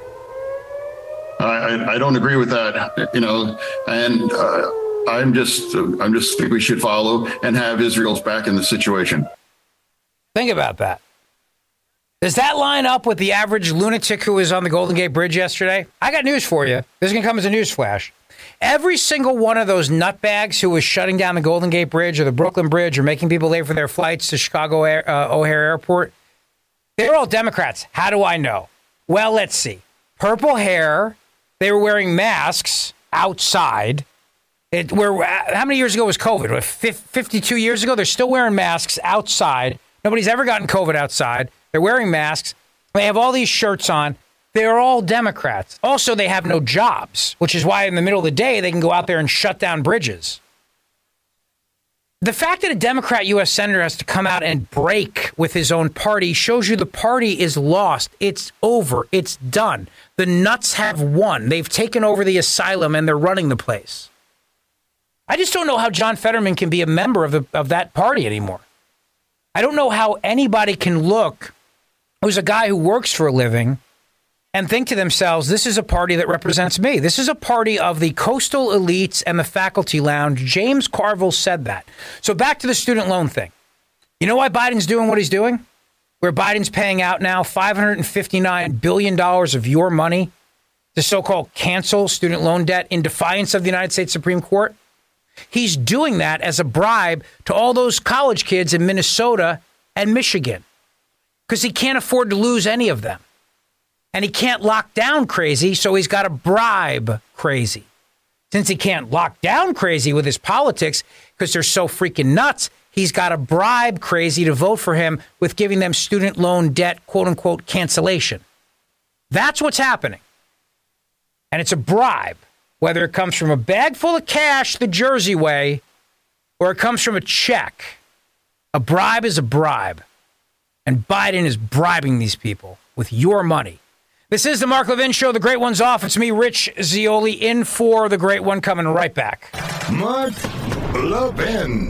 I don't agree with that, and I'm just think we should follow and have Israel's back in the situation. Think about that. Does that line up with the average lunatic who was on the Golden Gate Bridge yesterday? I got news for you. This is going to come as a news flash. Every single one of those nutbags who was shutting down the Golden Gate Bridge or the Brooklyn Bridge or making people late for their flights to Chicago O'Hare Airport, they're all Democrats. How do I know? Well, let's see. Purple hair. They were wearing masks outside. How many years ago was COVID? 52 years ago? They're still wearing masks outside. Nobody's ever gotten COVID outside. They're wearing masks. They have all these shirts on. They're all Democrats. Also, they have no jobs, which is why in the middle of the day, they can go out there and shut down bridges. The fact that a Democrat U.S. Senator has to come out and break with his own party shows you the party is lost. It's over. It's done. The nuts have won. They've taken over the asylum and they're running the place. I just don't know how John Fetterman can be a member of that party anymore. I don't know how anybody can look who's a guy who works for a living and think to themselves, this is a party that represents me. This is a party of the coastal elites and the faculty lounge. James Carville said that. So back to the student loan thing. You know why Biden's doing what he's doing? Where Biden's paying out now $559 billion of your money to so-called cancel student loan debt in defiance of the United States Supreme Court? He's doing that as a bribe to all those college kids in Minnesota and Michigan because he can't afford to lose any of them. And he can't lock down crazy, so he's got to bribe crazy. Since he can't lock down crazy with his politics because they're so freaking nuts, he's got to bribe crazy to vote for him with giving them student loan debt, quote unquote, cancellation. That's what's happening. And it's a bribe, whether it comes from a bag full of cash the Jersey way or it comes from a check. A bribe is a bribe. And Biden is bribing these people with your money. This is the Mark Levin Show. The Great One's off. It's me, Rich Zeoli, in for the Great One, coming right back. Mark Levin.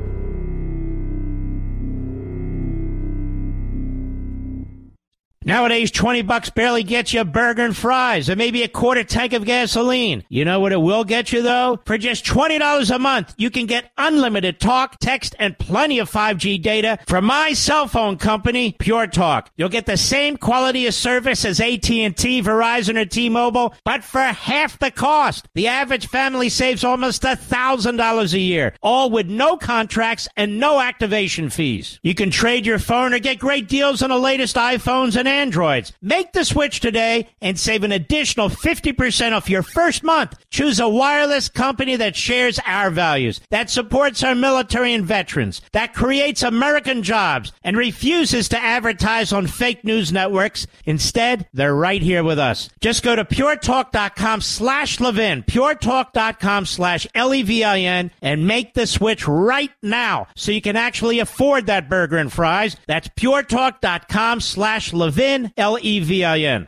Nowadays, $20 barely gets you a burger and fries and maybe a quarter tank of gasoline. You know what it will get you, though? For just $20 a month, you can get unlimited talk, text, and plenty of 5G data from my cell phone company, Pure Talk. You'll get the same quality of service as AT&T, Verizon, or T-Mobile, but for half the cost. The average family saves almost $1,000 a year, all with no contracts and no activation fees. You can trade your phone or get great deals on the latest iPhones and Androids. Make the switch today and save an additional 50% off your first month. Choose a wireless company that shares our values, that supports our military and veterans, that creates American jobs, and refuses to advertise on fake news networks. Instead, they're right here with us. Just go to puretalk.com/Levin, puretalk.com/LEVIN, and make the switch right now so you can actually afford that burger and fries. That's puretalk.com/Levin. LEVIN.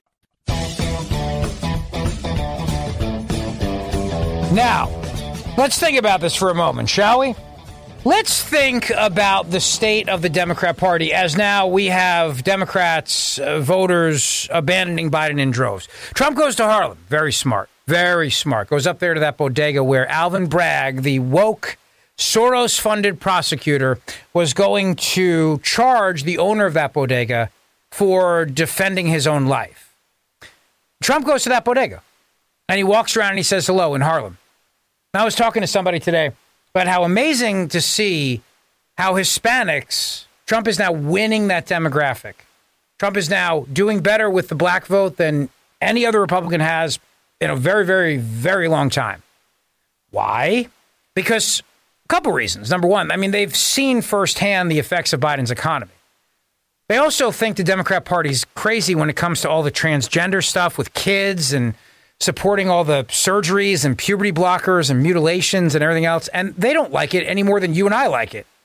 Now, let's think about this for a moment, shall we? Let's think about the state of the Democrat Party as now we have Democrats, voters abandoning Biden in droves. Trump goes to Harlem. Very smart. Very smart. Goes up there to that bodega where Alvin Bragg, the woke Soros-funded prosecutor, was going to charge the owner of that bodega for defending his own life. Trump goes to that bodega and he walks around and he says hello in Harlem. And I was talking to somebody today about how amazing to see how Hispanics, Trump is now winning that demographic. Trump is now doing better with the black vote than any other Republican has in a very, very, very long time. Why? Because a couple reasons. Number one, I mean, they've seen firsthand the effects of Biden's economy. They also think the Democrat Party's crazy when it comes to all the transgender stuff with kids and supporting all the surgeries and puberty blockers and mutilations and everything else. And they don't like it any more than you and I like it.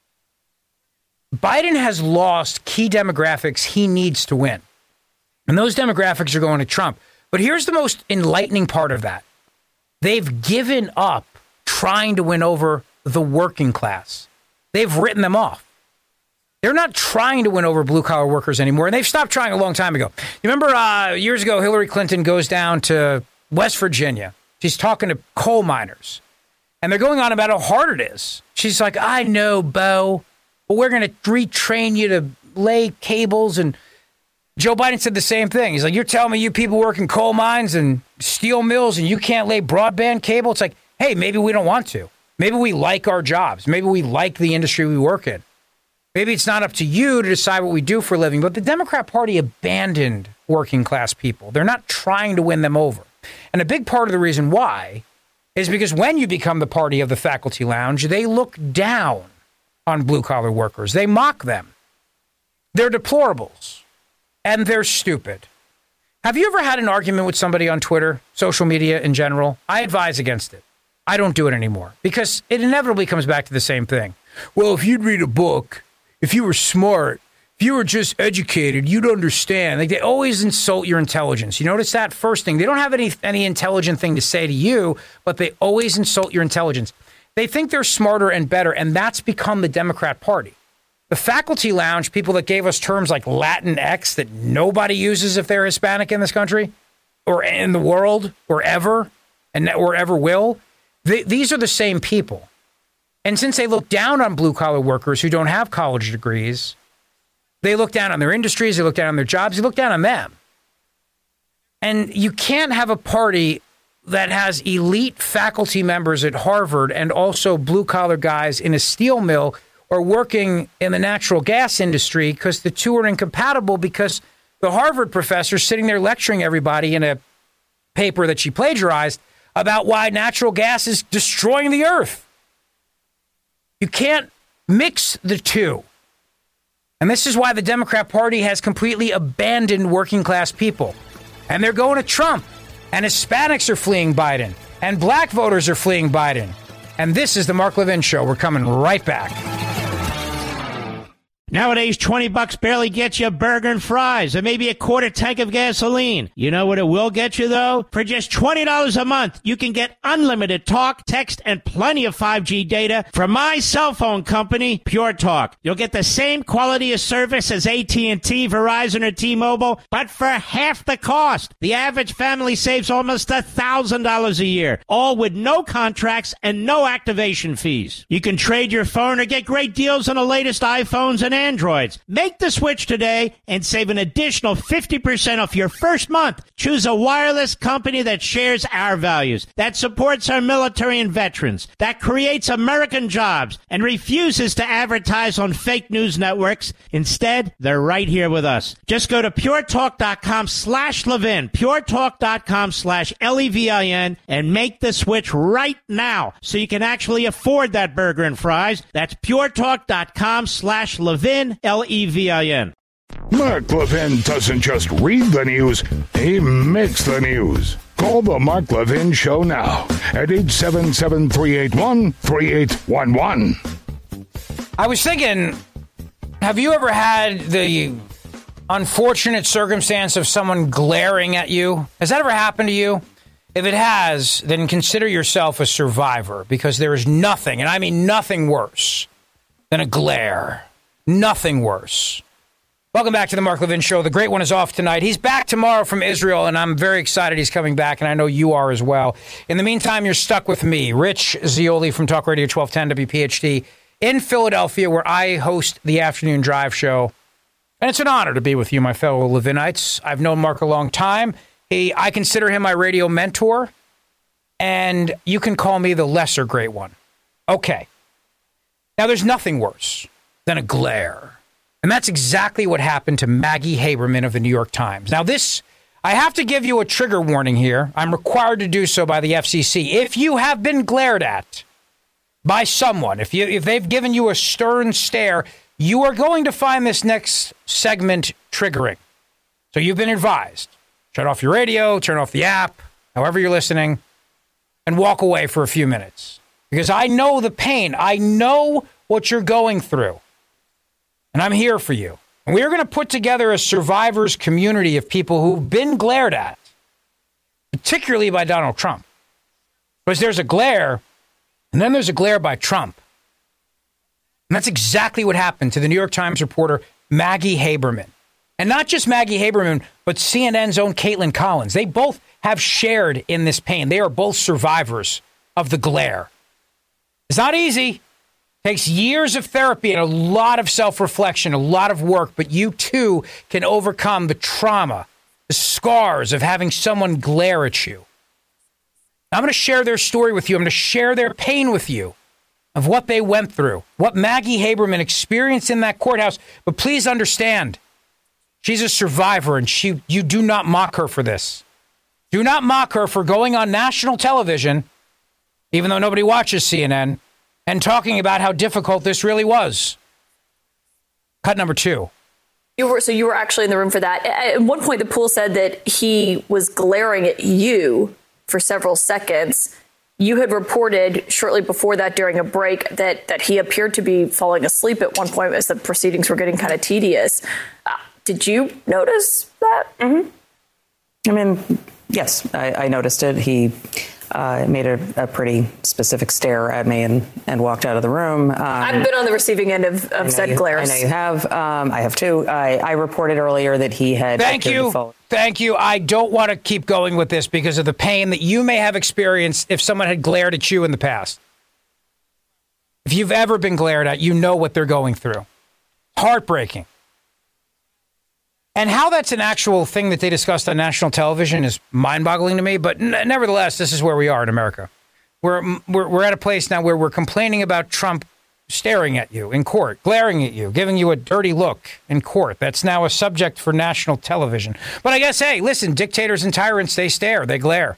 Biden has lost key demographics he needs to win. And those demographics are going to Trump. But here's the most enlightening part of that. They've given up trying to win over the working class. They've written them off. They're not trying to win over blue-collar workers anymore, and they've stopped trying a long time ago. You remember years ago, Hillary Clinton goes down to West Virginia. She's talking to coal miners, and they're going on about how hard it is. She's like, I know, Bo, but we're going to retrain you to lay cables. And Joe Biden said the same thing. He's like, you're telling me you people work in coal mines and steel mills and you can't lay broadband cable? It's like, hey, maybe we don't want to. Maybe we like our jobs. Maybe we like the industry we work in. Maybe it's not up to you to decide what we do for a living, but the Democrat Party abandoned working class people. They're not trying to win them over. And a big part of the reason why is because when you become the party of the faculty lounge, they look down on blue collar workers. They mock them. They're deplorables and they're stupid. Have you ever had an argument with somebody on Twitter, social media in general? I advise against it. I don't do it anymore because it inevitably comes back to the same thing. Well, if you'd read a book, if you were smart, if you were just educated, you'd understand. Like, they always insult your intelligence. You notice that first thing. They don't have any intelligent thing to say to you, but they always insult your intelligence. They think they're smarter and better, and that's become the Democrat Party. The faculty lounge, people that gave us terms like Latinx that nobody uses if they're Hispanic in this country or in the world or ever will, these are the same people. And since they look down on blue-collar workers who don't have college degrees, they look down on their industries, they look down on their jobs, they look down on them. And you can't have a party that has elite faculty members at Harvard and also blue-collar guys in a steel mill or working in the natural gas industry because the two are incompatible because the Harvard professor is sitting there lecturing everybody in a paper that she plagiarized about why natural gas is destroying the earth. You can't mix the two. And this is why the Democrat Party has completely abandoned working class people. And they're going to Trump. And Hispanics are fleeing Biden. And black voters are fleeing Biden. And this is the Mark Levin Show. We're coming right back. Nowadays, $20 barely gets you a burger and fries and maybe a quarter tank of gasoline. You know what it will get you, though? For just $20 a month, you can get unlimited talk, text, and plenty of 5G data from my cell phone company, Pure Talk. You'll get the same quality of service as AT&T, Verizon, or T-Mobile, but for half the cost. The average family saves almost $1,000 a year, all with no contracts and no activation fees. You can trade your phone or get great deals on the latest iPhones and Androids. Make the switch today and save an additional 50% off your first month. Choose a wireless company that shares our values, that supports our military and veterans, that creates American jobs, and refuses to advertise on fake news networks. Instead, they're right here with us. Just go to puretalk.com/Levin, puretalk.com/LEVIN, and make the switch right now so you can actually afford that burger and fries. That's puretalk.com/Levin. LEVIN. Mark Levin doesn't just read the news, he makes the news. Call the Mark Levin Show now at 877-381-3811. I was thinking, have you ever had the unfortunate circumstance of someone glaring at you? Has that ever happened to you? If it has, then consider yourself a survivor, because there is nothing, and I mean nothing worse than a glare. Nothing worse. Welcome back to the Mark Levin Show. The great one is off tonight. He's back tomorrow from Israel, and I'm very excited he's coming back, and I know you are as well. In the meantime, you're stuck with me, Rich Zeoli from Talk Radio 1210 WPHT in Philadelphia, where I host the Afternoon Drive Show. And it's an honor to be with you, my fellow Levinites. I've known Mark a long time. I consider him my radio mentor, and you can call me the lesser great one. Okay. Now, there's nothing worse than a glare. And that's exactly what happened to Maggie Haberman of the New York Times. Now, I have to give you a trigger warning here. I'm required to do so by the FCC. If you have been glared at by someone, if they've given you a stern stare, you are going to find this next segment triggering. So you've been advised. Shut off your radio, turn off the app, however you're listening, and walk away for a few minutes. Because I know the pain. I know what you're going through. And I'm here for you. And we are going to put together a survivors community of people who've been glared at, particularly by Donald Trump. Because there's a glare, and then there's a glare by Trump. And that's exactly what happened to the New York Times reporter Maggie Haberman. And not just Maggie Haberman, but CNN's own Caitlin Collins. They both have shared in this pain. They are both survivors of the glare. It's not easy. It takes years of therapy and a lot of self-reflection, a lot of work, but you too can overcome the trauma, the scars of having someone glare at you. I'm going to share their story with you. I'm going to share their pain with you of what they went through, what Maggie Haberman experienced in that courthouse. But please understand, she's a survivor, and you do not mock her for this. Do not mock her for going on national television, even though nobody watches CNN, and talking about how difficult this really was. Cut number 2. You were actually in the room for that. At one point, the pool said that he was glaring at you for several seconds. You had reported shortly before that during a break that he appeared to be falling asleep at one point as the proceedings were getting kind of tedious. Did you notice that? Mm-hmm. I mean, yes, I noticed it. He made a pretty specific stare at me and walked out of the room. I've been on the receiving end of said glares. I know you have. I have too. I reported earlier that he had. Thank you. I don't want to keep going with this because of the pain that you may have experienced if someone had glared at you in the past. If you've ever been glared at, you know what they're going through. Heartbreaking. And how that's an actual thing that they discussed on national television is mind-boggling to me. But nevertheless, this is where we are in America. We're at a place now where we're complaining about Trump staring at you in court, glaring at you, giving you a dirty look in court. That's now a subject for national television. But I guess, hey, listen, dictators and tyrants, they stare, they glare.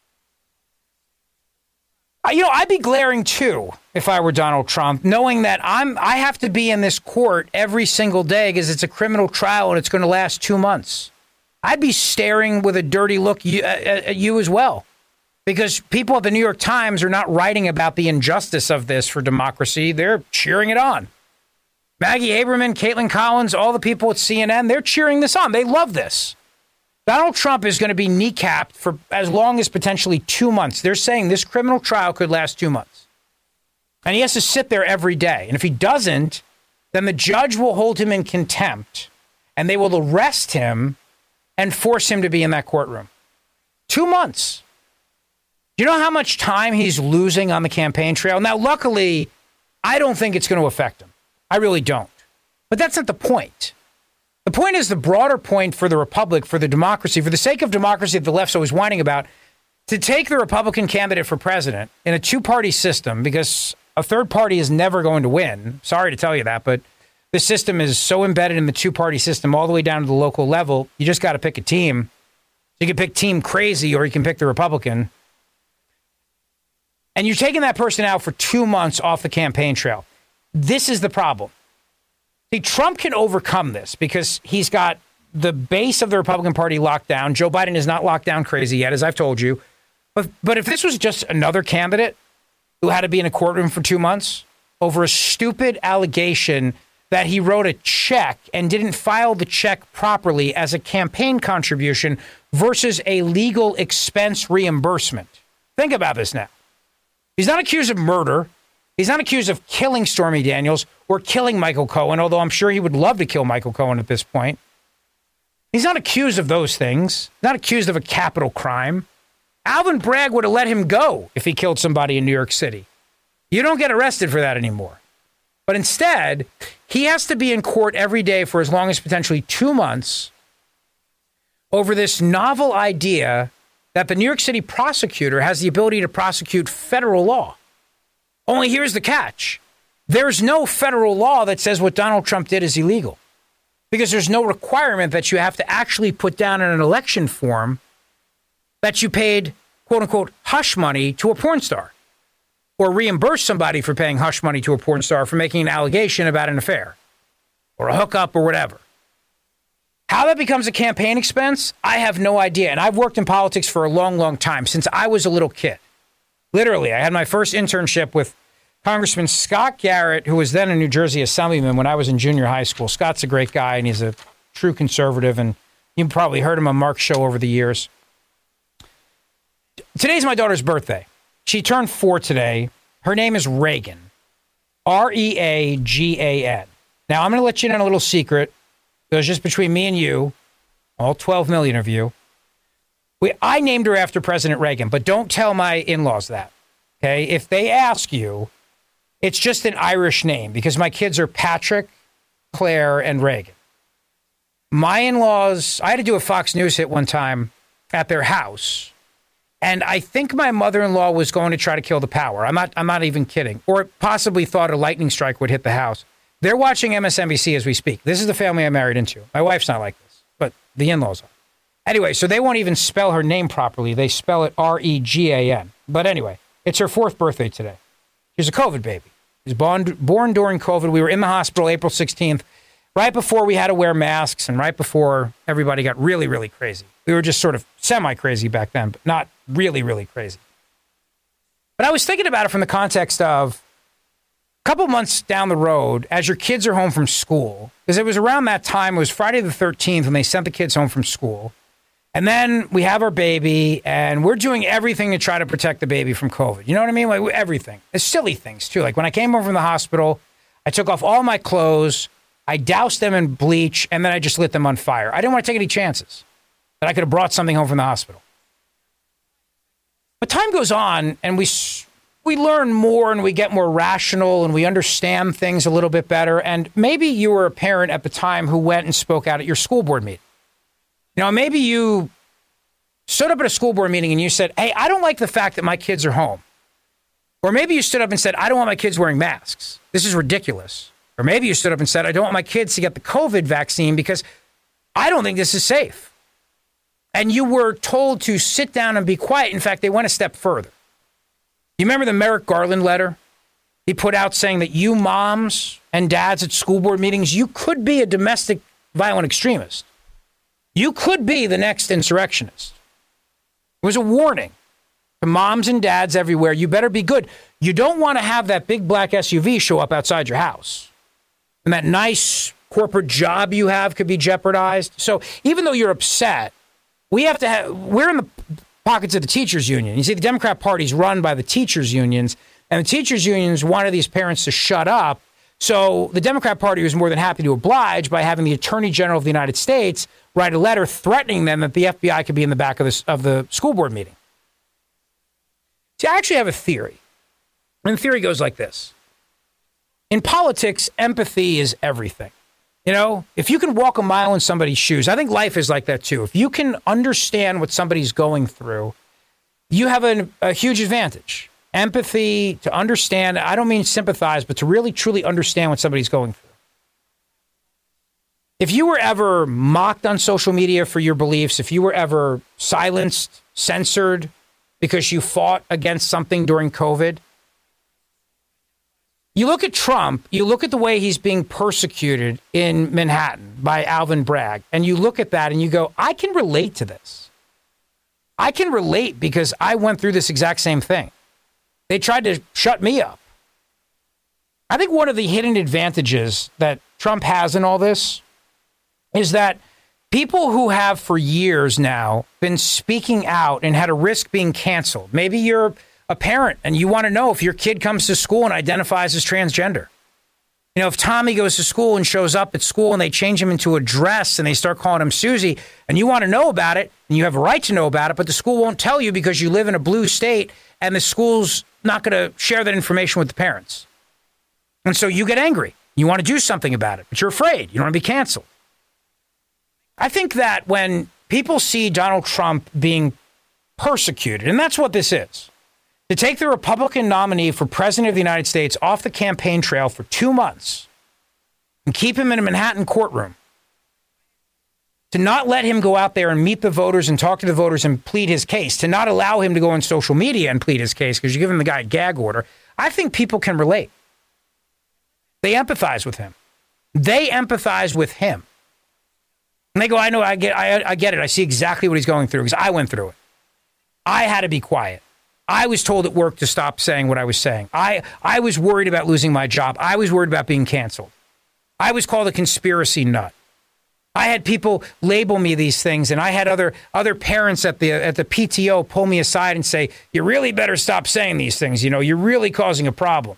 I'd be glaring too if I were Donald Trump, knowing that I have to be in this court every single day because it's a criminal trial and it's going to last 2 months. I'd be staring with a dirty look at you as well, because people at the New York Times are not writing about the injustice of this for democracy. They're cheering it on. Maggie Haberman, Caitlin Collins, all the people at CNN, they're cheering this on. They love this. Donald Trump is going to be kneecapped for as long as potentially 2 months. They're saying this criminal trial could last 2 months. And he has to sit there every day. And if he doesn't, then the judge will hold him in contempt and they will arrest him and force him to be in that courtroom. 2 months. Do you know how much time he's losing on the campaign trail? Now, luckily, I don't think it's going to affect him. I really don't. But that's not the point. The point is the broader point for the republic, for the democracy, for the sake of democracy that the left's always whining about, to take the Republican candidate for president in a two-party system, because a third party is never going to win. Sorry to tell you that, but the system is so embedded in the two-party system all the way down to the local level, you just got to pick a team. You can pick Team Crazy or you can pick the Republican. And you're taking that person out for 2 months off the campaign trail. This is the problem. See, Trump can overcome this because he's got the base of the Republican Party locked down. Joe Biden is not locked down crazy yet, as I've told you. But if this was just another candidate who had to be in a courtroom for 2 months over a stupid allegation that he wrote a check and didn't file the check properly as a campaign contribution versus a legal expense reimbursement. Think about this now. He's not accused of murder. He's not accused of killing Stormy Daniels or killing Michael Cohen, although I'm sure he would love to kill Michael Cohen at this point. He's not accused of those things, not accused of a capital crime. Alvin Bragg would have let him go if he killed somebody in New York City. You don't get arrested for that anymore. But instead, he has to be in court every day for as long as potentially 2 months over this novel idea that the New York City prosecutor has the ability to prosecute federal law. Only here's the catch. There's no federal law that says what Donald Trump did is illegal, because there's no requirement that you have to actually put down in an election form that you paid, quote unquote, hush money to a porn star, or reimburse somebody for paying hush money to a porn star for making an allegation about an affair or a hookup or whatever. How that becomes a campaign expense, I have no idea. And I've worked in politics for a long, long time, since I was a little kid. Literally, I had my first internship with Congressman Scott Garrett, who was then a New Jersey assemblyman when I was in junior high school. Scott's a great guy, and he's a true conservative, and you've probably heard him on Mark's show over the years. Today's my daughter's birthday. She turned 4 today. Her name is Reagan. Reagan. Now, I'm going to let you in on a little secret. It was just between me and you, all 12 million of you. I named her after President Reagan, but don't tell my in-laws that, okay? If they ask you, it's just an Irish name, because my kids are Patrick, Claire, and Reagan. My in-laws, I had to do a Fox News hit one time at their house, and I think my mother-in-law was going to try to kill the power. I'm not even kidding. Or possibly thought a lightning strike would hit the house. They're watching MSNBC as we speak. This is the family I married into. My wife's not like this, but the in-laws are. Anyway, so they won't even spell her name properly. They spell it Regan. But anyway, it's her 4th birthday today. She's a COVID baby. She was born during COVID. We were in the hospital April 16th, right before we had to wear masks and right before everybody got really, really crazy. We were just sort of semi-crazy back then, but not really, really crazy. But I was thinking about it from the context of a couple months down the road, as your kids are home from school, because it was around that time, it was Friday the 13th when they sent the kids home from school. And then we have our baby, and we're doing everything to try to protect the baby from COVID. You know what I mean? Like everything. It's silly things, too. Like when I came home from the hospital, I took off all my clothes, I doused them in bleach, and then I just lit them on fire. I didn't want to take any chances that I could have brought something home from the hospital. But time goes on, and we learn more, and we get more rational, and we understand things a little bit better. And maybe you were a parent at the time who went and spoke out at your school board meeting. You know, maybe you stood up at a school board meeting and you said, hey, I don't like the fact that my kids are home. Or maybe you stood up and said, I don't want my kids wearing masks. This is ridiculous. Or maybe you stood up and said, I don't want my kids to get the COVID vaccine because I don't think this is safe. And you were told to sit down and be quiet. In fact, they went a step further. You remember the Merrick Garland letter he put out saying that you moms and dads at school board meetings, you could be a domestic violent extremist. You could be the next insurrectionist. It was a warning to moms and dads everywhere. You better be good. You don't want to have that big black SUV show up outside your house. And that nice corporate job you have could be jeopardized. So even though you're upset, we're in the pockets of the teachers union. You see, the Democrat Party is run by the teachers unions, and the teachers unions wanted these parents to shut up. So the Democrat Party was more than happy to oblige by having the Attorney General of the United States write a letter threatening them that the FBI could be in the back of the school board meeting. See, I actually have a theory. And the theory goes like this. In politics, empathy is everything. You know, if you can walk a mile in somebody's shoes, I think life is like that too. If you can understand what somebody's going through, you have a huge advantage. Empathy, to understand, I don't mean sympathize, but to really truly understand what somebody's going through. If you were ever mocked on social media for your beliefs, if you were ever silenced, censored because you fought against something during COVID, you look at Trump, you look at the way he's being persecuted in Manhattan by Alvin Bragg, and you look at that and you go, I can relate to this. I can relate because I went through this exact same thing. They tried to shut me up. I think one of the hidden advantages that Trump has in all this is that People who have for years now been speaking out and had a risk being canceled. Maybe you're a parent and you want to know if your kid comes to school and identifies as transgender. You know, if Tommy goes to school and shows up at school and they change him into a dress and they start calling him Susie, and you want to know about it and you have a right to know about it, but the school won't tell you because you live in a blue state and the school's not going to share that information with the parents. And so you get angry. You want to do something about it, but you're afraid. You don't want to be canceled. I think that when people see Donald Trump being persecuted, and that's what this is, to take the Republican nominee for president of the United States off the campaign trail for 2 months and keep him in a Manhattan courtroom, to not let him go out there and meet the voters and talk to the voters and plead his case, to not allow him to go on social media and plead his case because you're giving the guy a gag order, I think people can relate. They empathize with him. They empathize with him. And they go, I know, I get it. I see exactly what he's going through because I went through it. I had to be quiet. I was told at work to stop saying what I was saying. I was worried about losing my job. I was worried about being canceled. I was called a conspiracy nut. I had people label me these things, and I had other parents at the PTO pull me aside and say, you really better stop saying these things. You know, you're really causing a problem.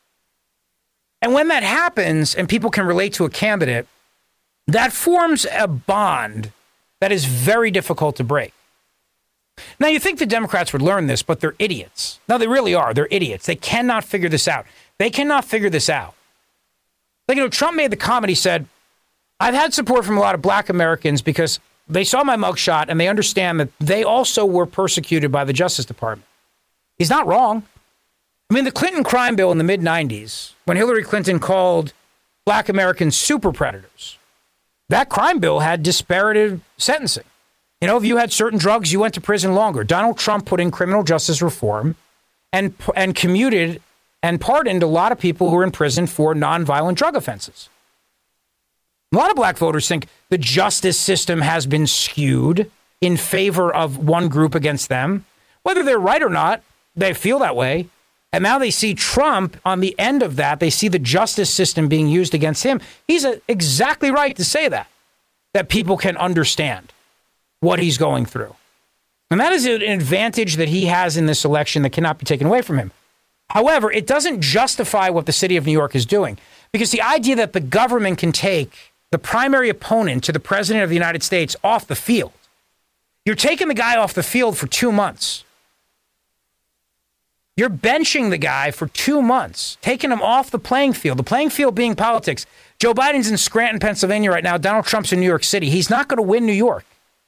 And when that happens and people can relate to a candidate, that forms a bond that is very difficult to break. Now, you think the Democrats would learn this, but they're idiots. No, they really are. They're idiots. They cannot figure this out. They cannot figure this out. Like, you know, Trump made the comment, he said, I've had support from a lot of black Americans because they saw my mugshot and they understand that they also were persecuted by the Justice Department. He's not wrong. I mean, the Clinton crime bill in the mid-90s, when Hillary Clinton called black Americans super predators, that crime bill had disparate sentencing. You know, if you had certain drugs, you went to prison longer. Donald Trump put in criminal justice reform and commuted and pardoned a lot of people who were in prison for nonviolent drug offenses. A lot of black voters think the justice system has been skewed in favor of one group against them. Whether they're right or not, they feel that way. And now they see Trump on the end of that. They see the justice system being used against him. He's exactly right to say that people can understand what he's going through. And that is an advantage that he has in this election that cannot be taken away from him. However, it doesn't justify what the city of New York is doing, because the idea that the government can take the primary opponent to the president of the United States off the field. You're taking the guy off the field for 2 months. You're benching the guy for 2 months, taking him off the playing field being politics. Joe Biden's in Scranton, Pennsylvania right now. Donald Trump's in New York City. He's not going to win New York.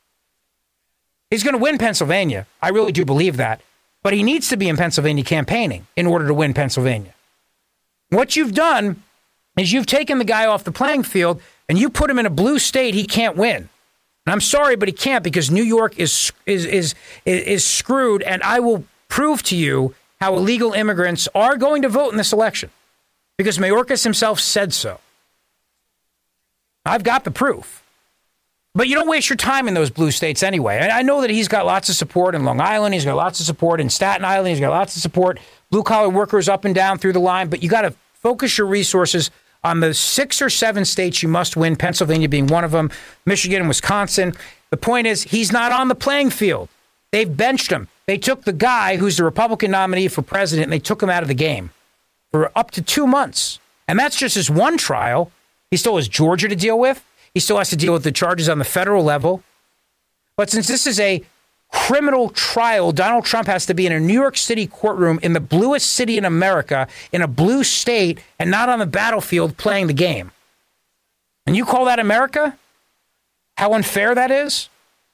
He's going to win Pennsylvania. I really do believe that. But he needs to be in Pennsylvania campaigning in order to win Pennsylvania. What you've done is you've taken the guy off the playing field and you put him in a blue state he can't win. And I'm sorry, but he can't, because New York is screwed, and I will prove to you how illegal immigrants are going to vote in this election, because Mayorkas himself said so. I've got the proof. But you don't waste your time in those blue states anyway. I know that he's got lots of support in Long Island. He's got lots of support in Staten Island. He's got lots of support, blue-collar workers up and down through the line. But you got to focus your resources on the 6 or 7 states you must win, Pennsylvania being one of them, Michigan and Wisconsin. The point is, he's not on the playing field. They've benched him. They took the guy who's the Republican nominee for president, and they took him out of the game for up to 2 months. And that's just his one trial. He still has Georgia to deal with. He still has to deal with the charges on the federal level. But since this is a criminal trial, Donald Trump has to be in a New York City courtroom in the bluest city in America, in a blue state, and not on the battlefield playing the game. And you call that America? How unfair that is?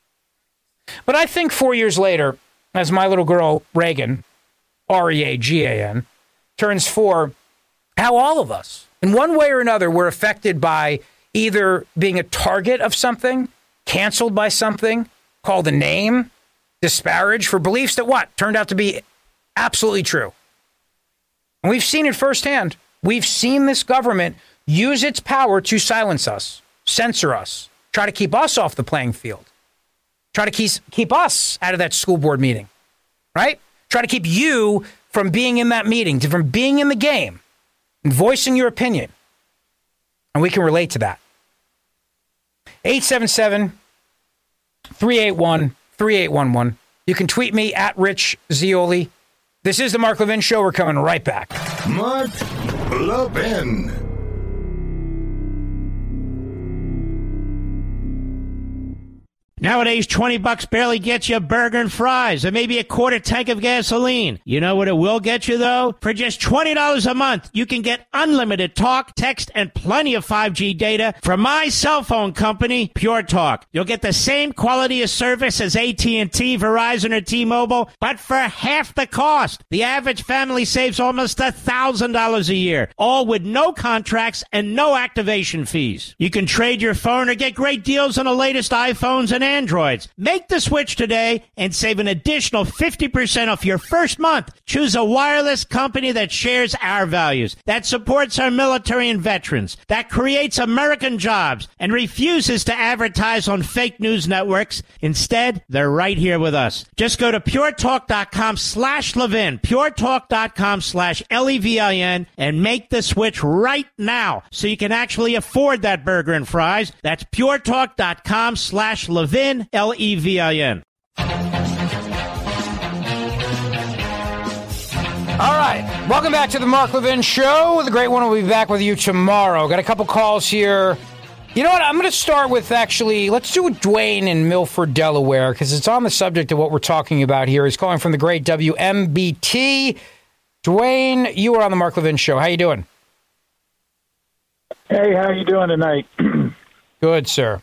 But I think 4 years later, as my little girl, Reagan, Reagan, turns 4, how all of us, in one way or another, were affected by either being a target of something, canceled by something, called a name, disparaged for beliefs that what? Turned out to be absolutely true. And we've seen it firsthand. We've seen this government use its power to silence us, censor us, try to keep us off the playing field, try to keep us out of that school board meeting, right? Try to keep you from being in that meeting, from being in the game and voicing your opinion. And we can relate to that. 381-3811. You can tweet me at Rich Zeoli. This is the Mark Levin Show. We're coming right back. Mark Levin. Nowadays, $20 barely gets you a burger and fries and maybe a quarter tank of gasoline. You know what it will get you, though? For just $20 a month, you can get unlimited talk, text, and plenty of 5G data from my cell phone company, Pure Talk. You'll get the same quality of service as AT&T, Verizon, or T-Mobile, but for half the cost. The average family saves almost $1,000 a year, all with no contracts and no activation fees. You can trade your phone or get great deals on the latest iPhones and Androids. Make the switch today and save an additional 50% off your first month. Choose a wireless company that shares our values, that supports our military and veterans, that creates American jobs, and refuses to advertise on fake news networks. Instead, they're right here with us. Just go to puretalk.com/Levin, puretalk.com/LEVIN, and make the switch right now so you can actually afford that burger and fries. That's puretalk.com/Levin. LEVIN. All right. Welcome back to the Mark Levin Show. The great one will be back with you tomorrow. Got a couple calls here. You know what? I'm going to start with let's do Dwayne in Milford, Delaware, because it's on the subject of what we're talking about here. He's calling from the great WMBT. Dwayne, you are on the Mark Levin Show. How you doing? Hey, how you doing tonight? Good, sir.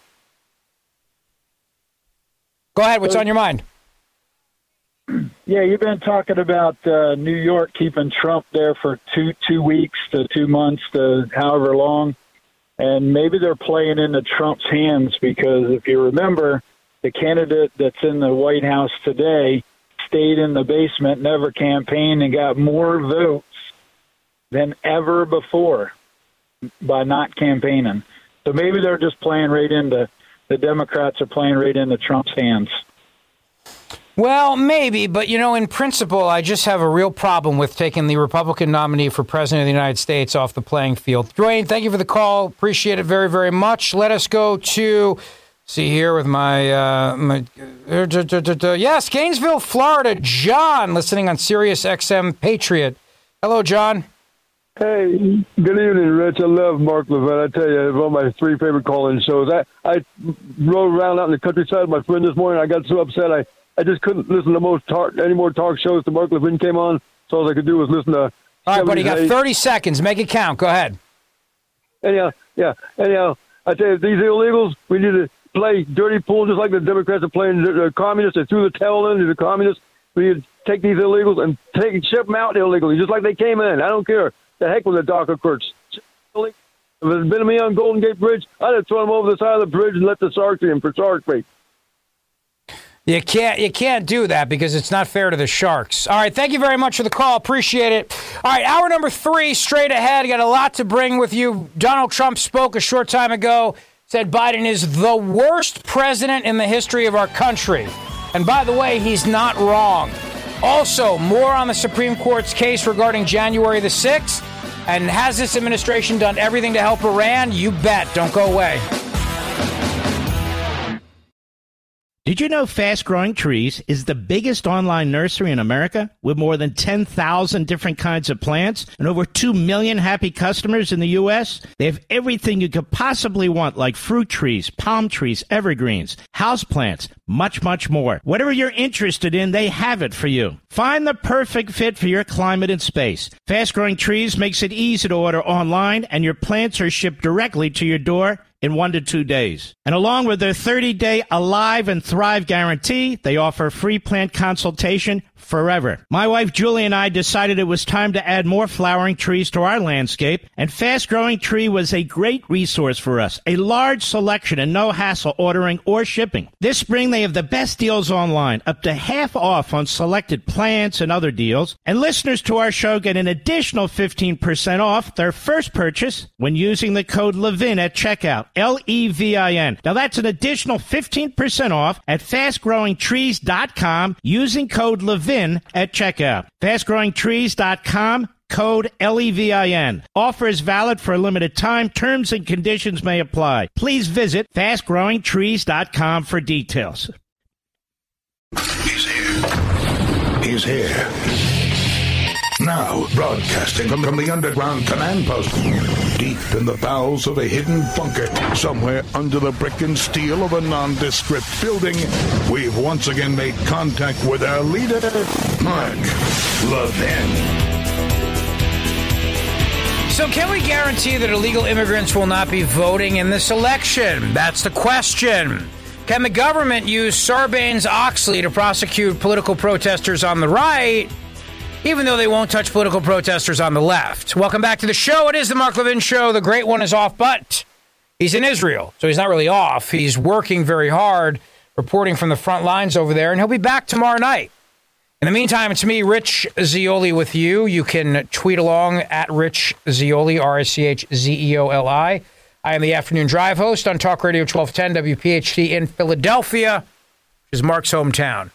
Go ahead. What's on your mind? Yeah, you've been talking about New York keeping Trump there for two weeks to 2 months to however long. And maybe they're playing into Trump's hands because if you remember, the candidate that's in the White House today stayed in the basement, never campaigned, and got more votes than ever before by not campaigning. So maybe they're just playing right into the Democrats are playing right into Trump's hands. Well, maybe, but, in principle, I just have a real problem with taking the Republican nominee for president of the United States off the playing field. Dwayne, thank you for the call. Appreciate it very, very much. Let us go to, see here with yes, Gainesville, Florida. John, listening on Sirius XM Patriot. Hello, John. Hey, good evening, Rich. I love Mark Levin. I tell you, it's one of my three favorite call-in shows. I rode around out in the countryside with my friend this morning. I got so upset I just couldn't listen to any more talk shows till Mark Levin came on. So all I could do was listen to... All right, buddy, you got 30 seconds. Make it count. Go ahead. Anyhow, I tell you, these illegals, we need to play dirty pool just like the Democrats are playing the communists. They threw the towel in to the communists. We need to take these illegals and ship them out illegally, just like they came in. I don't care. The heck with the DACA courts. If it had been me on Golden Gate Bridge, I'd have thrown them over the side of the bridge and let the sharks in for shark bait. You can't do that because it's not fair to the Sharks. All right, thank you very much for the call. Appreciate it. All right, hour number 3, straight ahead. Got a lot to bring with you. Donald Trump spoke a short time ago, said Biden is the worst president in the history of our country. And by the way, he's not wrong. Also, more on the Supreme Court's case regarding January the 6th. And has this administration done everything to help Iran? You bet. Don't go away. Did you know Fast Growing Trees is the biggest online nursery in America with more than 10,000 different kinds of plants and over 2 million happy customers in the U.S.? They have everything you could possibly want, like fruit trees, palm trees, evergreens, houseplants, much, much more. Whatever you're interested in, they have it for you. Find the perfect fit for your climate and space. Fast Growing Trees makes it easy to order online, and your plants are shipped directly to your door in 1 to 2 days. And along with their 30-day Alive and Thrive guarantee, they offer free plant consultation forever. My wife Julie and I decided it was time to add more flowering trees to our landscape, and Fast Growing Tree was a great resource for us. A large selection and no hassle ordering or shipping. This spring they have the best deals online, up to half off on selected plants and other deals. And listeners to our show get an additional 15% off their first purchase when using the code LEVIN at checkout. LEVIN. Now that's an additional 15% off at fastgrowingtrees.com using code LEVIN at checkout. Fastgrowingtrees.com, Code LEVIN. Offer is valid for a limited time. Terms and conditions may apply. Please visit fastgrowingtrees.com for details. He's here. He's here. Now, broadcasting from the underground command post, deep in the bowels of a hidden bunker, somewhere under the brick and steel of a nondescript building, we've once again made contact with our leader, Mark Levin. So can we guarantee that illegal immigrants will not be voting in this election? That's the question. Can the government use Sarbanes-Oxley to prosecute political protesters on the right, even though they won't touch political protesters on the left? Welcome back to the show. It is the Mark Levin Show. The great one is off, but he's in Israel, so he's not really off. He's working very hard, reporting from the front lines over there, and he'll be back tomorrow night. In the meantime, it's me, Rich Zeoli, with you. You can tweet along at Rich Zeoli, RichZeoli. I am the afternoon drive host on Talk Radio 1210 WPHT in Philadelphia, which is Mark's hometown.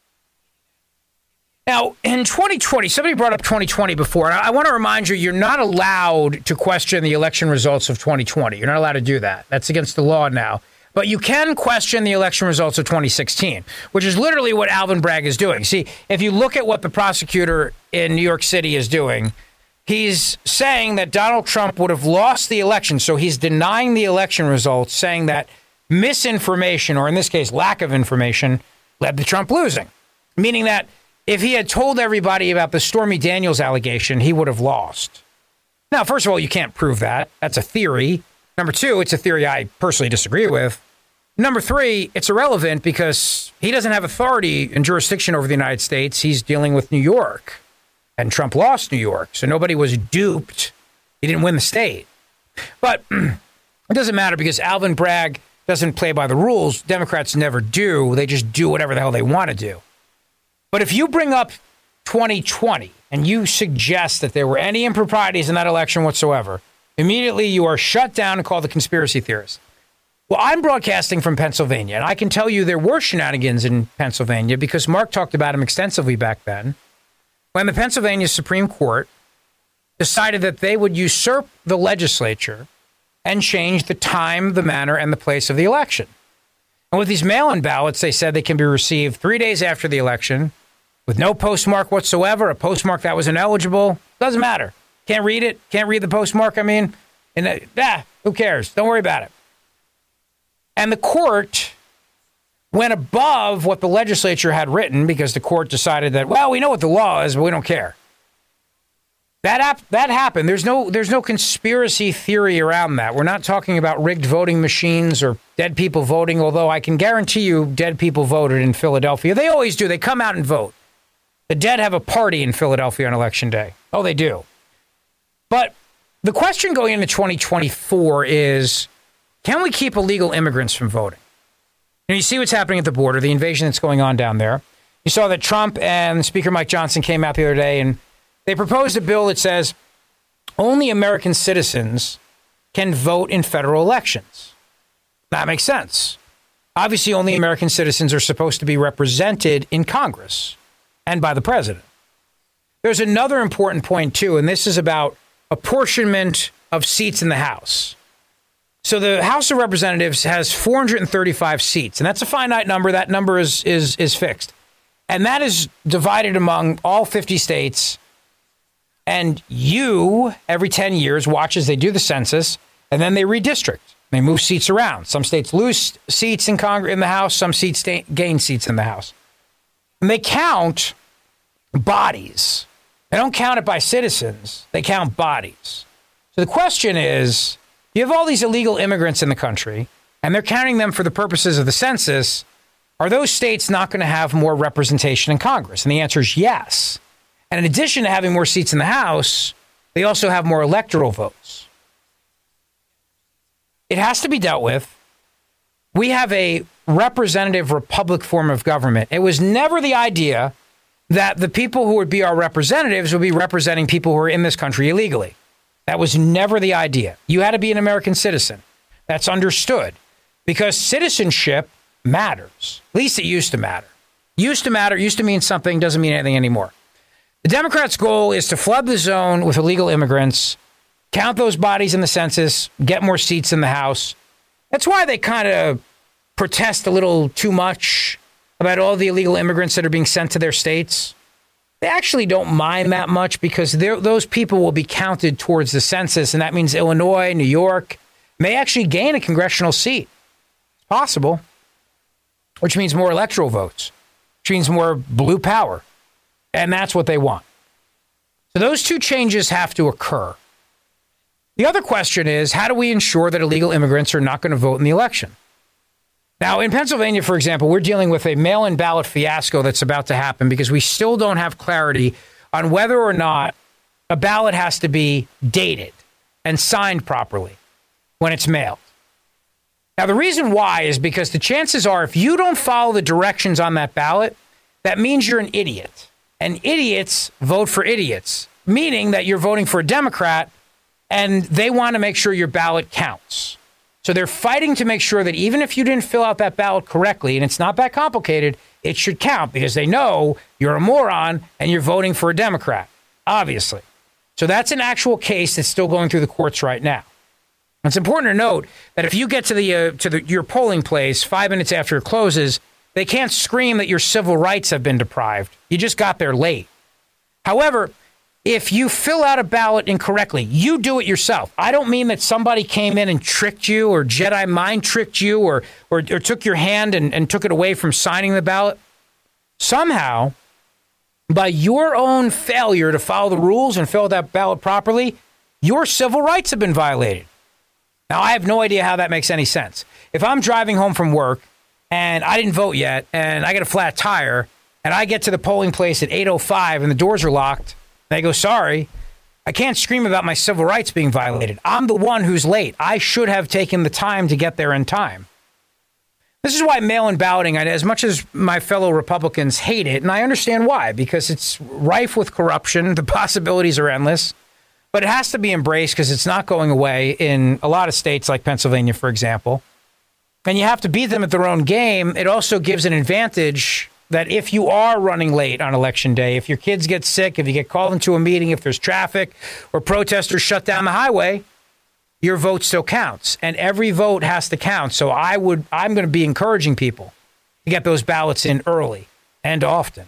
Now, in 2020, somebody brought up 2020 before, and I want to remind you, you're not allowed to question the election results of 2020. You're not allowed to do that. That's against the law now. But you can question the election results of 2016, which is literally what Alvin Bragg is doing. See, if you look at what the prosecutor in New York City is doing, he's saying that Donald Trump would have lost the election. So he's denying the election results, saying that misinformation, or in this case, lack of information, led to Trump losing, meaning that if he had told everybody about the Stormy Daniels allegation, he would have lost. Now, first of all, you can't prove that. That's a theory. Number two, it's a theory I personally disagree with. Number three, it's irrelevant because he doesn't have authority and jurisdiction over the United States. He's dealing with New York, and Trump lost New York, so nobody was duped. He didn't win the state. But it doesn't matter because Alvin Bragg doesn't play by the rules. Democrats never do. They just do whatever the hell they want to do. But if you bring up 2020 and you suggest that there were any improprieties in that election whatsoever, immediately you are shut down and called a conspiracy theorist. Well, I'm broadcasting from Pennsylvania, and I can tell you there were shenanigans in Pennsylvania because Mark talked about them extensively back then, when the Pennsylvania Supreme Court decided that they would usurp the legislature and change the time, the manner, and the place of the election. And with these mail-in ballots, they said they can be received 3 days after the election, with no postmark whatsoever, a postmark that was ineligible. Doesn't matter. Can't read it. Can't read the postmark. I mean, who cares? Don't worry about it. And the court went above what the legislature had written because the court decided that, well, we know what the law is, but we don't care. That happened. There's no conspiracy theory around that. We're not talking about rigged voting machines or dead people voting, although I can guarantee you dead people voted in Philadelphia. They always do. They come out and vote. The dead have a party in Philadelphia on Election Day. Oh, they do. But the question going into 2024 is, can we keep illegal immigrants from voting? You see what's happening at the border, the invasion that's going on down there. You saw that Trump and Speaker Mike Johnson came out the other day and they proposed a bill that says only American citizens can vote in federal elections. That makes sense. Obviously, only American citizens are supposed to be represented in Congress and by the president. There's another important point, too, and this is about apportionment of seats in the House. So the House of Representatives has 435 seats, and that's a finite number. That number is fixed. And that is divided among all 50 states. And you, every 10 years, watch as they do the census, and then they redistrict. They move seats around. Some states lose seats in the House. Some states gain seats in the House. And they count bodies. They don't count it by citizens. They count bodies. So the question is, you have all these illegal immigrants in the country, and they're counting them for the purposes of the census. Are those states not going to have more representation in Congress? And the answer is yes. And in addition to having more seats in the House, they also have more electoral votes. It has to be dealt with. We have a representative republic form of government. It was never the idea that the people who would be our representatives would be representing people who are in this country illegally. That was never the idea. You had to be an American citizen. That's understood because citizenship matters. At least it used to matter. Used to matter, used to mean something, doesn't mean anything anymore. The Democrats' goal is to flood the zone with illegal immigrants, count those bodies in the census, get more seats in the House. That's why they kind of protest a little too much about all the illegal immigrants that are being sent to their states. They actually don't mind that much because those people will be counted towards the census, and that means Illinois, New York may actually gain a congressional seat. It's possible, which means more electoral votes, which means more blue power, and that's what they want. So those two changes have to occur. The other question is, how do we ensure that illegal immigrants are not going to vote in the election? Now, in Pennsylvania, for example, we're dealing with a mail-in ballot fiasco that's about to happen because we still don't have clarity on whether or not a ballot has to be dated and signed properly when it's mailed. Now, the reason why is because the chances are if you don't follow the directions on that ballot, that means you're an idiot. And idiots vote for idiots, meaning that you're voting for a Democrat and they want to make sure your ballot counts. So they're fighting to make sure that even if you didn't fill out that ballot correctly, and it's not that complicated, it should count because they know you're a moron and you're voting for a Democrat, obviously. So that's an actual case that's still going through the courts right now. It's important to note that if you get to your polling place 5 minutes after it closes, they can't scream that your civil rights have been deprived. You just got there late. However, if you fill out a ballot incorrectly, you do it yourself. I don't mean that somebody came in and tricked you or Jedi mind tricked you or took your hand and took it away from signing the ballot. Somehow, by your own failure to follow the rules and fill out that ballot properly, your civil rights have been violated. Now, I have no idea how that makes any sense. If I'm driving home from work and I didn't vote yet and I get a flat tire and I get to the polling place at 8:05 and the doors are locked, they go, sorry, I can't scream about my civil rights being violated. I'm the one who's late. I should have taken the time to get there in time. This is why mail-in balloting, as much as my fellow Republicans hate it, and I understand why, because it's rife with corruption. The possibilities are endless, but it has to be embraced because it's not going away in a lot of states like Pennsylvania, for example. And you have to beat them at their own game. It also gives an advantage that if you are running late on election day, if your kids get sick, if you get called into a meeting, if there's traffic or protesters shut down the highway, your vote still counts. And every vote has to count. So I'm going to be encouraging people to get those ballots in early and often.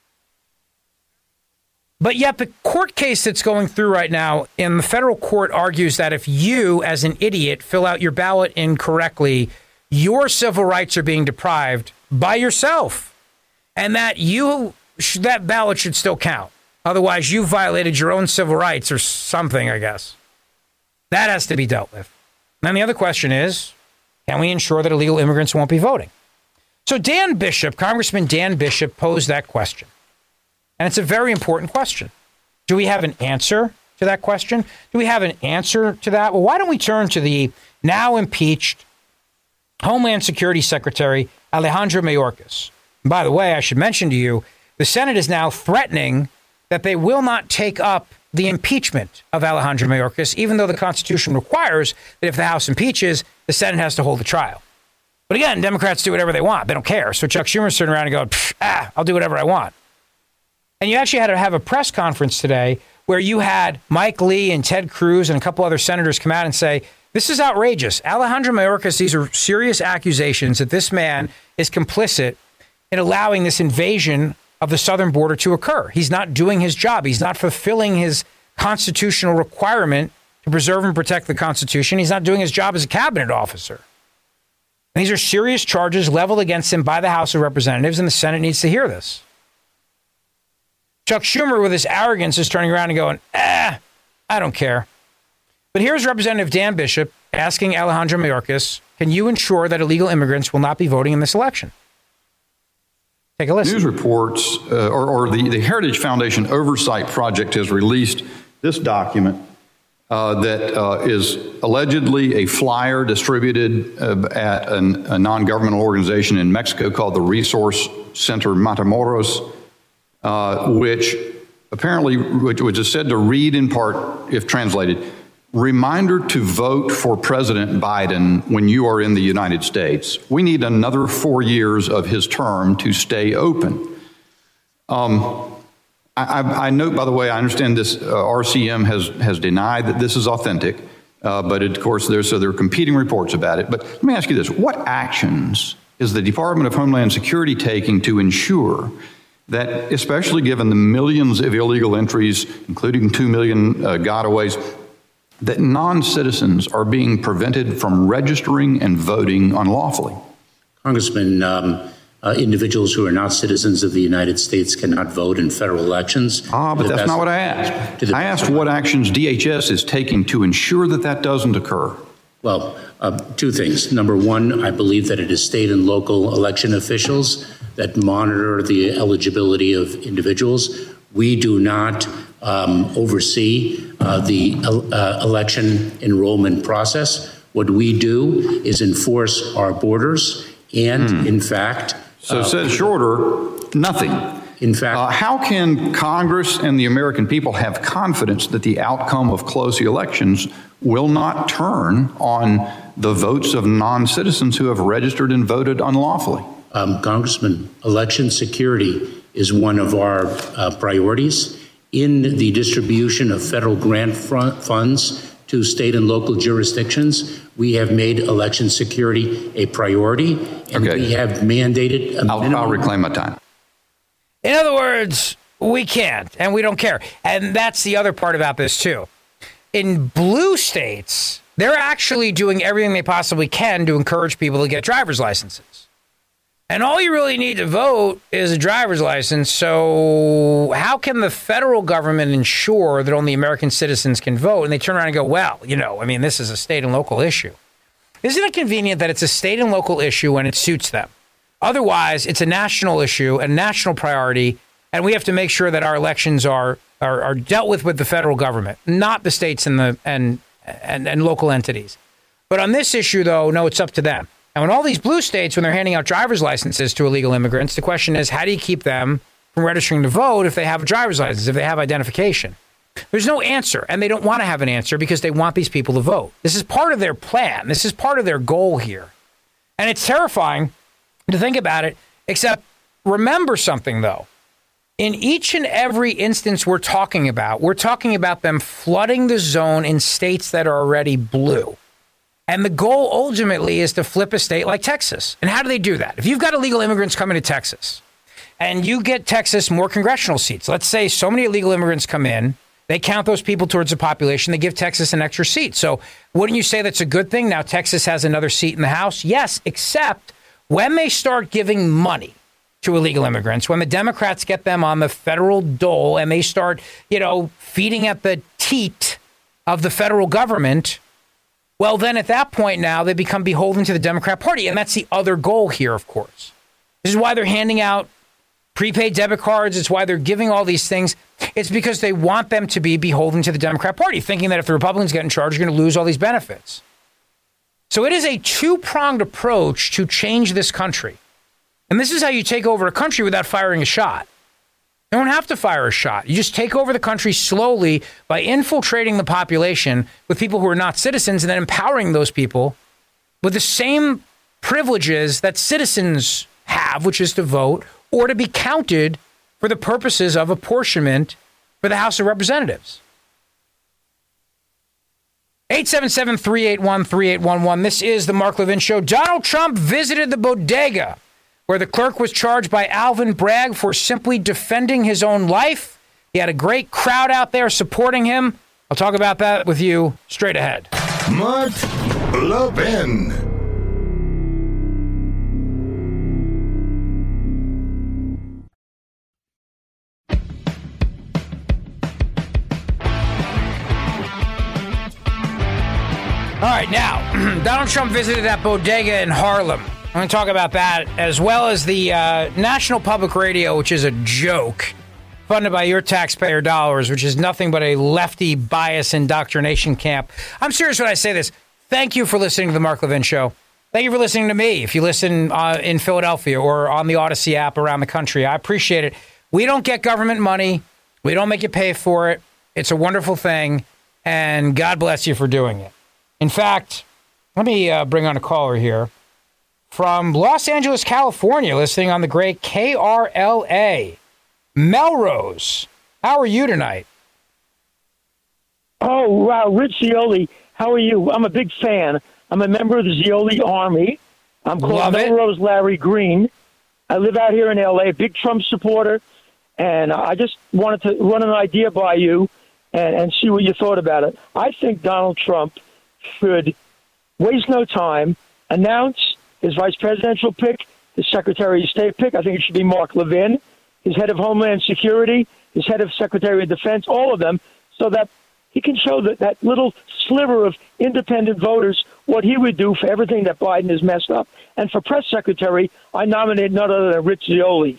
But yet the court case that's going through right now in the federal court argues that if you, as an idiot, fill out your ballot incorrectly, your civil rights are being deprived by yourself. And that that ballot should still count. Otherwise, you violated your own civil rights or something, I guess. That has to be dealt with. And the other question is, can we ensure that illegal immigrants won't be voting? So Congressman Dan Bishop posed that question. And it's a very important question. Do we have an answer to that question? Do we have an answer to that? Well, why don't we turn to the now impeached Homeland Security Secretary Alejandro Mayorkas? By the way, I should mention to you, the Senate is now threatening that they will not take up the impeachment of Alejandro Mayorkas, even though the Constitution requires that if the House impeaches, the Senate has to hold a trial. But again, Democrats do whatever they want. They don't care. So Chuck Schumer's turning around and going, I'll do whatever I want. And you actually had to have a press conference today where you had Mike Lee and Ted Cruz and a couple other senators come out and say, this is outrageous. Alejandro Mayorkas, these are serious accusations that this man is complicit in allowing this invasion of the southern border to occur. He's not doing his job. He's not fulfilling his constitutional requirement to preserve and protect the Constitution. He's not doing his job as a cabinet officer. And these are serious charges leveled against him by the House of Representatives, and the Senate needs to hear this. Chuck Schumer, with his arrogance, is turning around and going, I don't care. But here's Representative Dan Bishop asking Alejandro Mayorkas, can you ensure that illegal immigrants will not be voting in this election? Take a listen. News reports, or the Heritage Foundation Oversight Project has released this document that is allegedly a flyer distributed at a non-governmental organization in Mexico called the Resource Center Matamoros, which is said to read in part, if translated, reminder to vote for President Biden when you are in the United States. We need another 4 years of his term to stay open. I note, by the way, I understand this RCM has denied that this is authentic, but of course there are competing reports about it. But let me ask you this: what actions is the Department of Homeland Security taking to ensure that, especially given the millions of illegal entries, including 2 million gotaways, that non-citizens are being prevented from registering and voting unlawfully? Congressman, individuals who are not citizens of the United States cannot vote in federal elections. But that's not what I asked. I asked what actions DHS is taking to ensure that that doesn't occur. Well, two things. Number one, I believe that it is state and local election officials that monitor the eligibility of individuals. We do not oversee the election enrollment process. What we do is enforce our borders and, in fact... So said shorter, nothing. In fact... how can Congress and the American people have confidence that the outcome of close elections will not turn on the votes of non-citizens who have registered and voted unlawfully? Congressman, election security is one of our priorities. In the distribution of federal grant funds to state and local jurisdictions, we have made election security a priority, and we have mandated a minimum. I'll reclaim my time. In other words, we can't, and we don't care. And that's the other part about this, too. In blue states, they're actually doing everything they possibly can to encourage people to get driver's licenses. And all you really need to vote is a driver's license. So how can the federal government ensure that only American citizens can vote? And they turn around and go, well, this is a state and local issue. Isn't it convenient that it's a state and local issue when it suits them? Otherwise, it's a national issue, a national priority, and we have to make sure that our elections are dealt with the federal government, not the states and local entities. But on this issue, though, no, it's up to them. And when all these blue states, when they're handing out driver's licenses to illegal immigrants, the question is, how do you keep them from registering to vote if they have a driver's license, if they have identification? There's no answer, and they don't want to have an answer because they want these people to vote. This is part of their plan. This is part of their goal here. And it's terrifying to think about it, except remember something, though. In each and every instance we're talking about them flooding the zone in states that are already blue. And the goal ultimately is to flip a state like Texas. And how do they do that? If you've got illegal immigrants coming to Texas and you get Texas more congressional seats, let's say so many illegal immigrants come in, they count those people towards the population, they give Texas an extra seat. So wouldn't you say that's a good thing? Now Texas has another seat in the House? Yes, except when they start giving money to illegal immigrants, when the Democrats get them on the federal dole and they start, feeding at the teat of the federal government, well, then at that point now they become beholden to the Democrat Party. And that's the other goal here, of course. This is why they're handing out prepaid debit cards. It's why they're giving all these things. It's because they want them to be beholden to the Democrat Party, thinking that if the Republicans get in charge, you're going to lose all these benefits. So it is a two-pronged approach to change this country. And this is how you take over a country without firing a shot. You don't have to fire a shot. You just take over the country slowly by infiltrating the population with people who are not citizens and then empowering those people with the same privileges that citizens have, which is to vote or to be counted for the purposes of apportionment for the House of Representatives. 877-381-3811. This is the Mark Levin Show. Donald Trump visited the bodega where the clerk was charged by Alvin Bragg for simply defending his own life. He had a great crowd out there supporting him. I'll talk about that with you straight ahead. Mark Levin. All right, now, Donald Trump visited that bodega in Harlem. I'm going to talk about that, as well as the National Public Radio, which is a joke, funded by your taxpayer dollars, which is nothing but a lefty bias indoctrination camp. I'm serious when I say this. Thank you for listening to the Mark Levin Show. Thank you for listening to me. If you listen in Philadelphia or on the Odyssey app around the country, I appreciate it. We don't get government money. We don't make you pay for it. It's a wonderful thing, and God bless you for doing it. In fact, let me bring on a caller here. From Los Angeles, California, listening on the great KRLA. Melrose. How are you tonight? Oh, wow. Rich Zeoli, how are you? I'm a big fan. I'm a member of the Zeoli Army. I'm called Melrose Larry Green. I live out here in L.A., big Trump supporter, and I just wanted to run an idea by you and see what you thought about it. I think Donald Trump should waste no time, announce his vice presidential pick, his Secretary of State pick. I think it should be Mark Levin, his head of Homeland Security, his head of Secretary of Defense, all of them, so that he can show that little sliver of independent voters what he would do for everything that Biden has messed up. And for press secretary, I nominate none other than Rich Zeoli.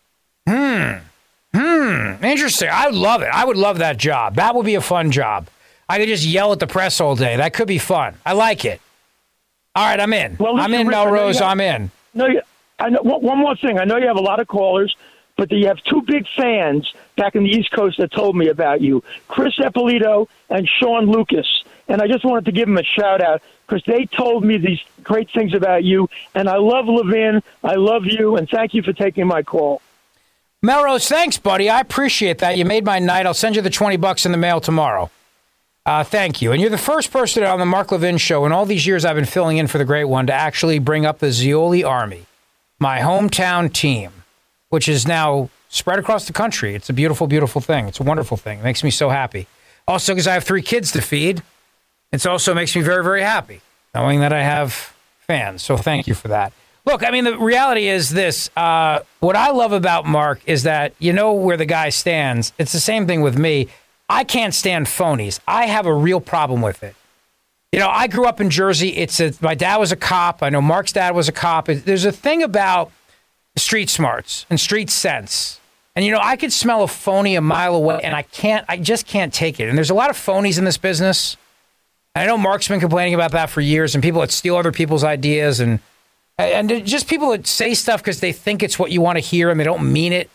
Interesting. I would love it. I would love that job. That would be a fun job. I could just yell at the press all day. That could be fun. I like it. All right, I'm in. Well, listen, I'm in, Rich, Melrose. I'm in. No, I know. One more thing. I know you have a lot of callers, but you have two big fans back in the East Coast that told me about you, Chris Eppolito and Sean Lucas. And I just wanted to give them a shout-out because they told me these great things about you. And I love Levin. I love you. And thank you for taking my call. Melrose, thanks, buddy. I appreciate that. You made my night. I'll send you the $20 in the mail tomorrow. Thank you. And you're the first person on the Mark Levin show in all these years I've been filling in for the Great One to actually bring up the Zeoli Army, my hometown team, which is now spread across the country. It's a beautiful, beautiful thing. It's a wonderful thing. It makes me so happy. Also, because I have 3 kids to feed, it also makes me very, very happy knowing that I have fans. So thank you for that. Look, I mean, the reality is this. What I love about Mark is that you know where the guy stands. It's the same thing with me. I can't stand phonies. I have a real problem with it. You know, I grew up in Jersey. My dad was a cop. I know Mark's dad was a cop. There's a thing about street smarts and street sense. And, you know, I could smell a phony a mile away, and I just can't take it. And there's a lot of phonies in this business. And I know Mark's been complaining about that for years, and people that steal other people's ideas and just people that say stuff because they think it's what you want to hear and they don't mean it.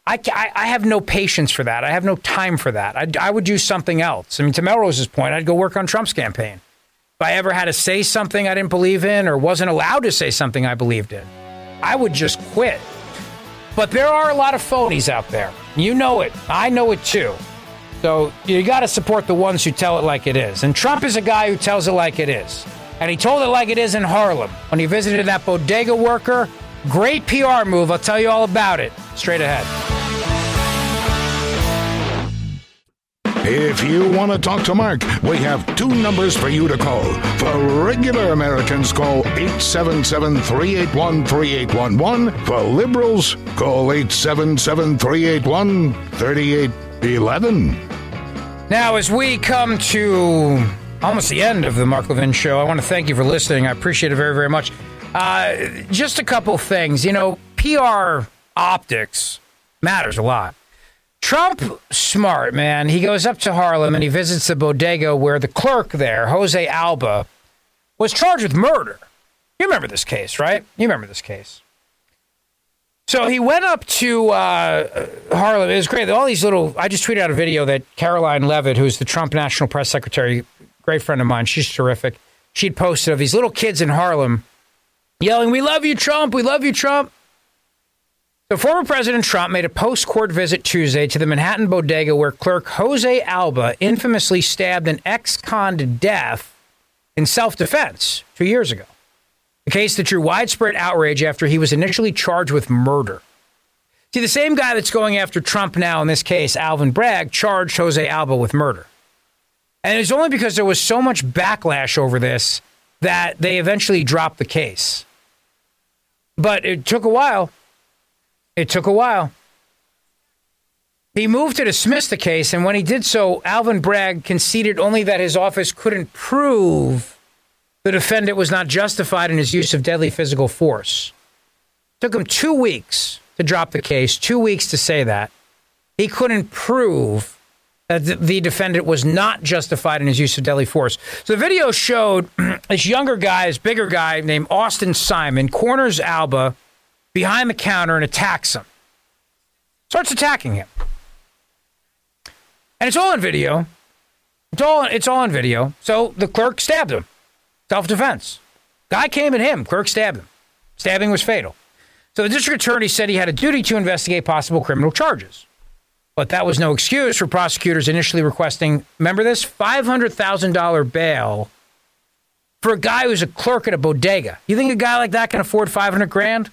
I have no patience for that. I have no time for that. I would do something else. I mean, to Melrose's point, I'd go work on Trump's campaign. If I ever had to say something I didn't believe in or wasn't allowed to say something I believed in, I would just quit. But there are a lot of phonies out there. You know it. I know it too. So you got to support the ones who tell it like it is. And Trump is a guy who tells it like it is. And he told it like it is in Harlem when he visited that bodega worker. Great PR move. I'll tell you all about it straight ahead. If you want to talk to Mark, we have 2 numbers for you to call. For regular Americans, call 877-381-3811. For liberals, call 877-381-3811. Now, as we come to almost the end of the Mark Levin show, I want to thank you for listening. I appreciate it very, very much. Just a couple things. You know, PR optics matters a lot. Trump, smart, man. He goes up to Harlem and he visits the bodega where the clerk there, Jose Alba, was charged with murder. You remember this case, right? You remember this case. So he went up to Harlem. It was great. All these I just tweeted out a video that Caroline Levitt, who's the Trump National Press Secretary, great friend of mine, she's terrific. She'd posted of these little kids in Harlem yelling, "We love you, Trump. We love you, Trump." So former President Trump made a post-court visit Tuesday to the Manhattan bodega where clerk Jose Alba infamously stabbed an ex-con to death in self-defense 2 years ago. A case that drew widespread outrage after he was initially charged with murder. See, the same guy that's going after Trump now in this case, Alvin Bragg, charged Jose Alba with murder. And it was only because there was so much backlash over this that they eventually dropped the case. But it took a while. It took a while. He moved to dismiss the case, and when he did so, Alvin Bragg conceded only that his office couldn't prove the defendant was not justified in his use of deadly physical force. It took him 2 weeks to drop the case, 2 weeks to say that. He couldn't prove that the defendant was not justified in his use of deadly force. So the video showed this younger guy, this bigger guy named Austin Simon, corners Alba behind the counter and attacks him. Starts attacking him. And it's all on video. It's all on video. So the clerk stabbed him. Self-defense. Guy came at him. Clerk stabbed him. Stabbing was fatal. So the district attorney said he had a duty to investigate possible criminal charges. But that was no excuse for prosecutors initially requesting, remember this, $500,000 bail for a guy who's a clerk at a bodega. You think a guy like that can afford $500,000?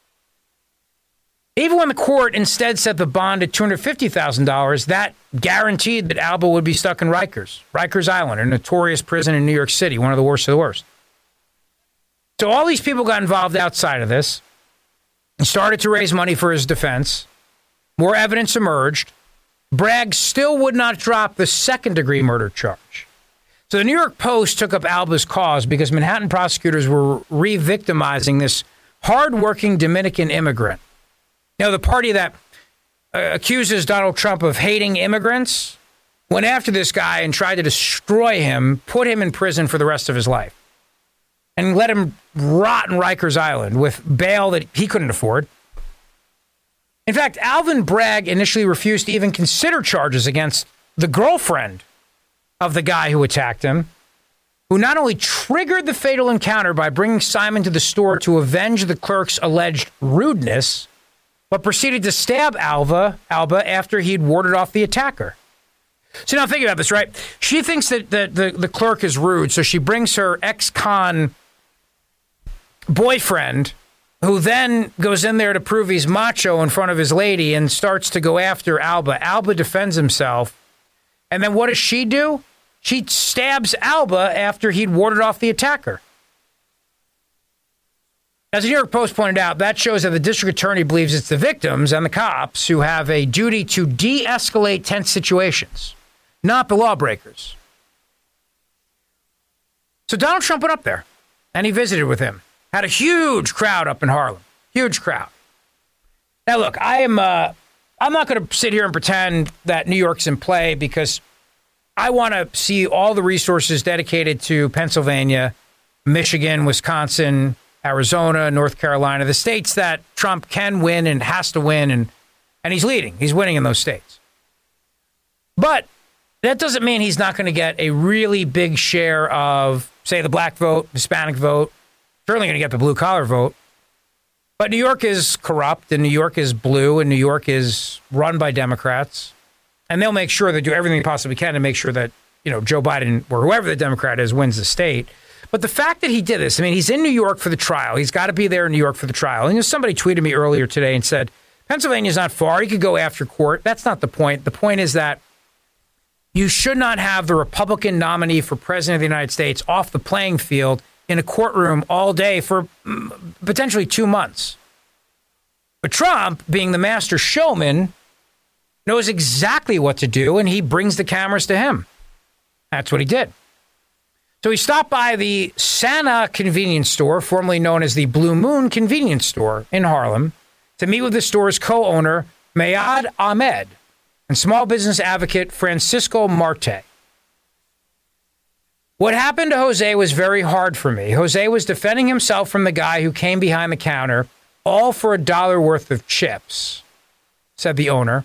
Even when the court instead set the bond at $250,000, that guaranteed that Alba would be stuck in Rikers Island, a notorious prison in New York City, one of the worst of the worst. So all these people got involved outside of this and started to raise money for his defense. More evidence emerged. Bragg still would not drop the second-degree murder charge. So the New York Post took up Alba's cause because Manhattan prosecutors were re-victimizing this hard-working Dominican immigrant. You know, the party that accuses Donald Trump of hating immigrants went after this guy and tried to destroy him, put him in prison for the rest of his life, and let him rot in Rikers Island with bail that he couldn't afford. In fact, Alvin Bragg initially refused to even consider charges against the girlfriend of the guy who attacked him, who not only triggered the fatal encounter by bringing Simon to the store to avenge the clerk's alleged rudeness, but proceeded to stab Alba after he'd warded off the attacker. So now think about this, right? She thinks that the clerk is rude, so she brings her ex-con boyfriend, who then goes in there to prove he's macho in front of his lady and starts to go after Alba. Alba defends himself. And then what does she do? She stabs Alba after he'd warded off the attacker. As the New York Post pointed out, that shows that the district attorney believes it's the victims and the cops who have a duty to de-escalate tense situations, not the lawbreakers. So Donald Trump went up there, and he visited with him. Had a huge crowd up in Harlem. Huge crowd. Now, look, I'm not going to sit here and pretend that New York's in play because I want to see all the resources dedicated to Pennsylvania, Michigan, Wisconsin, Arizona, North Carolina, the states that Trump can win and has to win, and he's leading. He's winning in those states. But that doesn't mean he's not going to get a really big share of, say, the black vote, Hispanic vote, certainly going to get the blue-collar vote. But New York is corrupt, and New York is blue, and New York is run by Democrats. And they'll make sure they do everything they possibly can to make sure that, you know, Joe Biden, or whoever the Democrat is, wins the state. But the fact that he did this, I mean, he's in New York for the trial. He's got to be there in New York for the trial. And somebody tweeted me earlier today and said, Pennsylvania's not far. You could go after court. That's not the point. The point is that you should not have the Republican nominee for president of the United States off the playing field in a courtroom all day for potentially 2 months. But Trump, being the master showman, knows exactly what to do, and he brings the cameras to him. That's what he did. So he stopped by the Sana convenience store, formerly known as the Blue Moon convenience store in Harlem, to meet with the store's co-owner, Mayad Ahmed, and small business advocate Francisco Marte. What happened to Jose was very hard for me. Jose was defending himself from the guy who came behind the counter, all for $1 worth of chips, said the owner.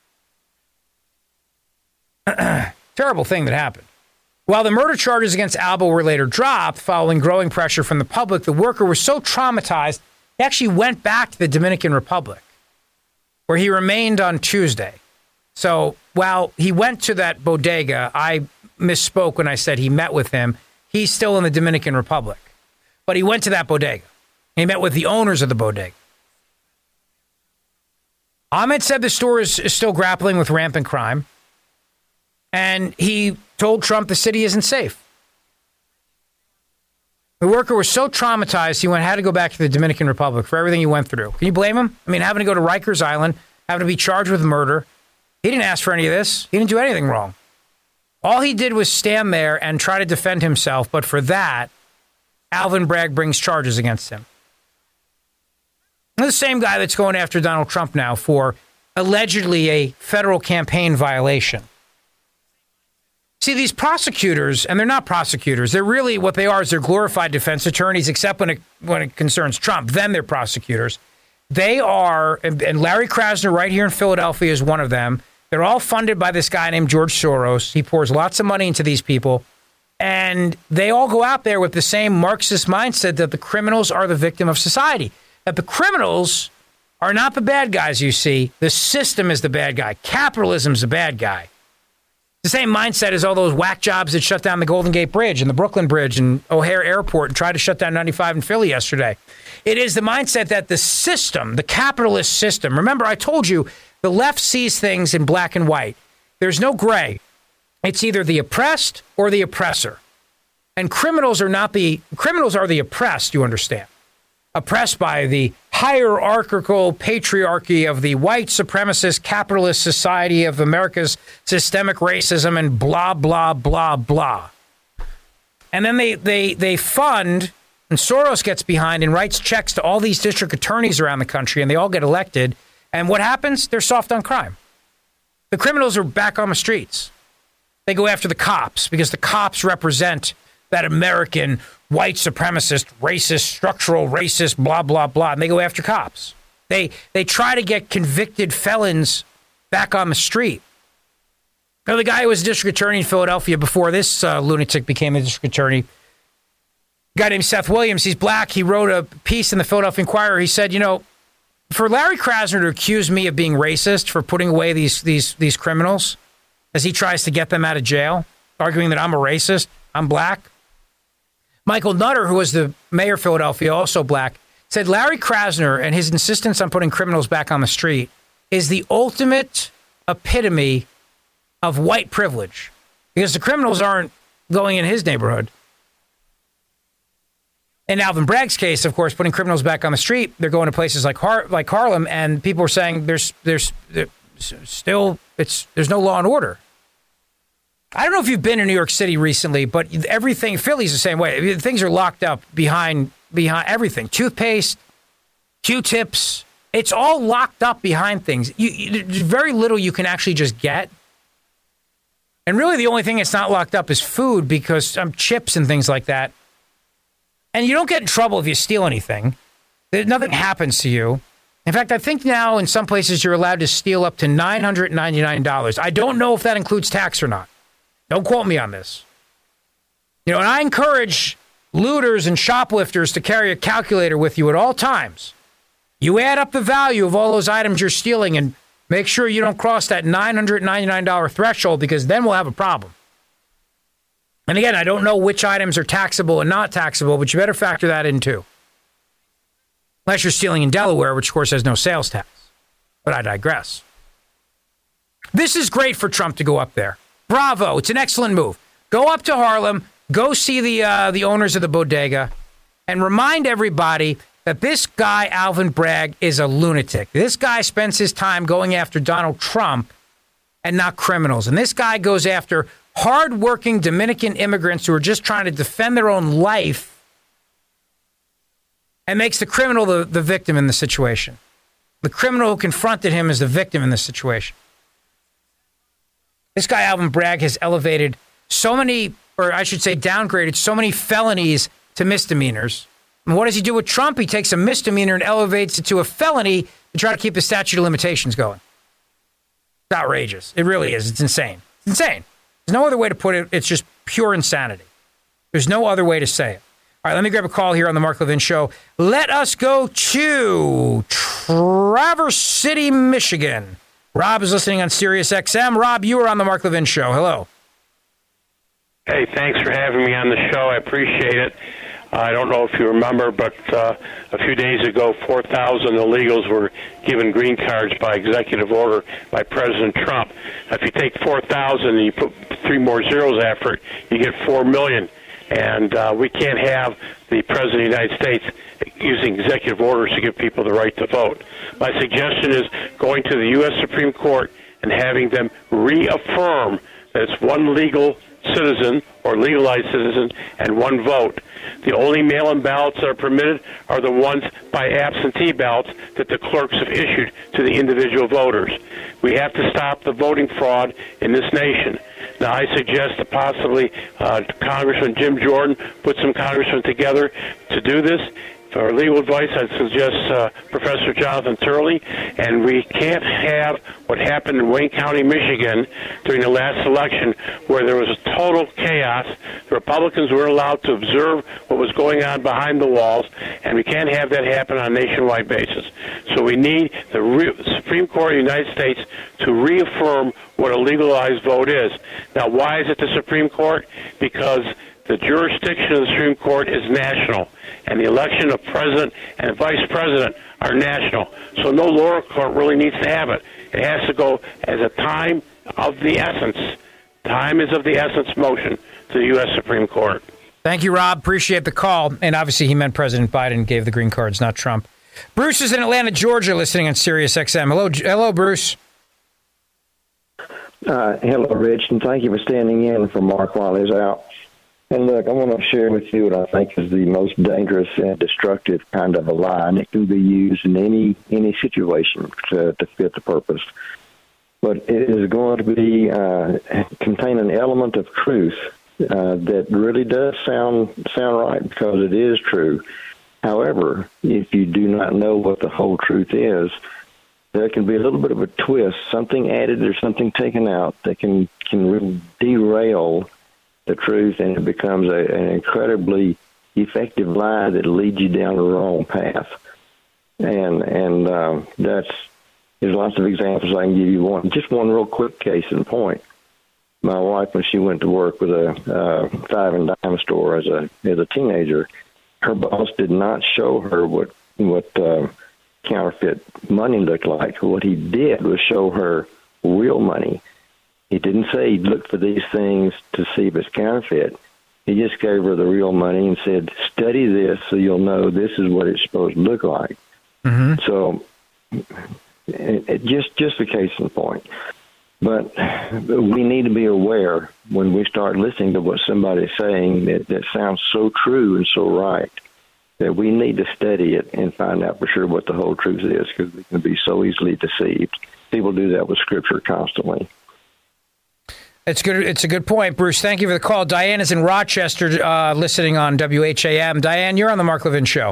Terrible thing that happened. While the murder charges against Alba were later dropped following growing pressure from the public, the worker was so traumatized, he actually went back to the Dominican Republic, where he remained on Tuesday. So while he went to that bodega, I misspoke when I said he met with him. He's still in the Dominican Republic. But he went to that bodega. He met with the owners of the bodega. Ahmed said the store is still grappling with rampant crime. And he told Trump the city isn't safe. The worker was so traumatized, he had to go back to the Dominican Republic for everything he went through. Can you blame him? I mean, having to go to Rikers Island, having to be charged with murder. He didn't ask for any of this. He didn't do anything wrong. All he did was stand there and try to defend himself. But for that, Alvin Bragg brings charges against him. The same guy that's going after Donald Trump now for allegedly a federal campaign violation. See, these prosecutors, and they're not prosecutors, they're really what they are is they're glorified defense attorneys, except when it concerns Trump. Then they're prosecutors. They are, and Larry Krasner right here in Philadelphia is one of them. They're all funded by this guy named George Soros. He pours lots of money into these people. And they all go out there with the same Marxist mindset that the criminals are the victim of society. That the criminals are not the bad guys, you see. The system is the bad guy. Capitalism's the bad guy. The same mindset as all those whack jobs that shut down the Golden Gate Bridge and the Brooklyn Bridge and O'Hare Airport and tried to shut down 95 in Philly yesterday. It is the mindset that the system, the capitalist system, remember I told you the left sees things in black and white. There's no gray. It's either the oppressed or the oppressor. And criminals are the oppressed, you understand. Oppressed by the hierarchical patriarchy of the white supremacist capitalist society of America's systemic racism and blah, blah, blah, blah. And then they fund, and Soros gets behind and writes checks to all these district attorneys around the country, and they all get elected. And what happens? They're soft on crime. The criminals are back on the streets. They go after the cops because the cops represent that American white supremacist, racist, structural racist, blah, blah, blah. And they go after cops. They try to get convicted felons back on the street. Now, the guy who was district attorney in Philadelphia before this lunatic became the district attorney, a guy named Seth Williams, he's black. He wrote a piece in the Philadelphia Inquirer. He said, you know, for Larry Krasner to accuse me of being racist for putting away these criminals as he tries to get them out of jail, arguing that I'm a racist, I'm black. Michael Nutter, who was the mayor of Philadelphia, also black, said Larry Krasner and his insistence on putting criminals back on the street is the ultimate epitome of white privilege because the criminals aren't going in his neighborhood. In Alvin Bragg's case, of course, putting criminals back on the street, they're going to places like Harlem, and people are saying there's no law and order. I don't know if you've been in New York City recently, but Philly's the same way. Things are locked up behind everything. Toothpaste, Q-tips, it's all locked up behind things. There's very little you can actually just get. And really the only thing that's not locked up is food because chips and things like that. And you don't get in trouble if you steal anything. Nothing happens to you. In fact, I think now in some places you're allowed to steal up to $999. I don't know if that includes tax or not. Don't quote me on this. You know, and I encourage looters and shoplifters to carry a calculator with you at all times. You add up the value of all those items you're stealing and make sure you don't cross that $999 threshold because then we'll have a problem. And again, I don't know which items are taxable and not taxable, but you better factor that in too. Unless you're stealing in Delaware, which of course has no sales tax. But I digress. This is great for Trump to go up there. Bravo. It's an excellent move. Go up to Harlem, go see the owners of the bodega, and remind everybody that this guy, Alvin Bragg, is a lunatic. This guy spends his time going after Donald Trump and not criminals. And this guy goes after hardworking Dominican immigrants who are just trying to defend their own life and makes the criminal the victim in the situation. The criminal who confronted him is the victim in this situation. This guy, Alvin Bragg, has elevated so many, or I should say downgraded so many felonies to misdemeanors. And what does he do with Trump? He takes a misdemeanor and elevates it to a felony to try to keep the statute of limitations going. It's outrageous. It really is. It's insane. It's insane. There's no other way to put it. It's just pure insanity. There's no other way to say it. All right, let me grab a call here on the Mark Levin Show. Let us go to Traverse City, Michigan. Rob is listening on Sirius XM. Rob, you are on the Mark Levin Show. Hello. Hey, thanks for having me on the show. I appreciate it. I don't know if you remember, but a few days ago, 4,000 illegals were given green cards by executive order by President Trump. If you take 4,000 and you put 3 more zeros after it, you get 4 million. And we can't have the President of the United States using executive orders to give people the right to vote. My suggestion is going to the U.S. Supreme Court and having them reaffirm that it's one legal citizen or legalized citizen and one vote. The only mail-in ballots that are permitted are the ones by absentee ballots that the clerks have issued to the individual voters. We have to stop the voting fraud in this nation. Now, I suggest that possibly Congressman Jim Jordan put some congressmen together to do this. For legal advice, I'd suggest Professor Jonathan Turley. And we can't have what happened in Wayne County, Michigan during the last election where there was a total chaos. The Republicans weren't allowed to observe what was going on behind the walls, and we can't have that happen on a nationwide basis. So So we need the Supreme Court of the United States to reaffirm what a legalized vote is. Now, why is it the Supreme Court? Because the jurisdiction of the Supreme Court is national, and the election of president and vice president are national. So no lower court really needs to have it. It has to go as a time of the essence. Time is of the essence motion to the U.S. Supreme Court. Thank you, Rob. Appreciate the call. And obviously he meant President Biden gave the green cards, not Trump. Bruce is in Atlanta, Georgia, listening on Sirius XM. Hello, Bruce. Hello, Rich, and thank you for standing in for Mark while he's out. And look, I want to share with you what I think is the most dangerous and destructive kind of a lie, and it can be used in any situation to fit the purpose. But it is going to be contain an element of truth that really does sound right because it is true. However, if you do not know what the whole truth is, there can be a little bit of a twist, something added or something taken out that can really derail the truth, and it becomes an incredibly effective lie that leads you down the wrong path. And there's lots of examples I can give you. Just one real quick case in point. My wife, when she went to work with a five and dime store as a teenager, her boss did not show her what counterfeit money looked like. What he did was show her real money. He didn't say, look for these things to see if it's counterfeit. He just gave her the real money and said, study this so you'll know this is what it's supposed to look like. Mm-hmm. So just a case in point. But we need to be aware when we start listening to what somebody's saying that sounds so true and so right, that we need to study it and find out for sure what the whole truth is, because we can be so easily deceived. People do that with Scripture constantly. It's good. It's a good point, Bruce. Thank you for the call. Diane is in Rochester, listening on WHAM. Diane, you're on the Mark Levin Show.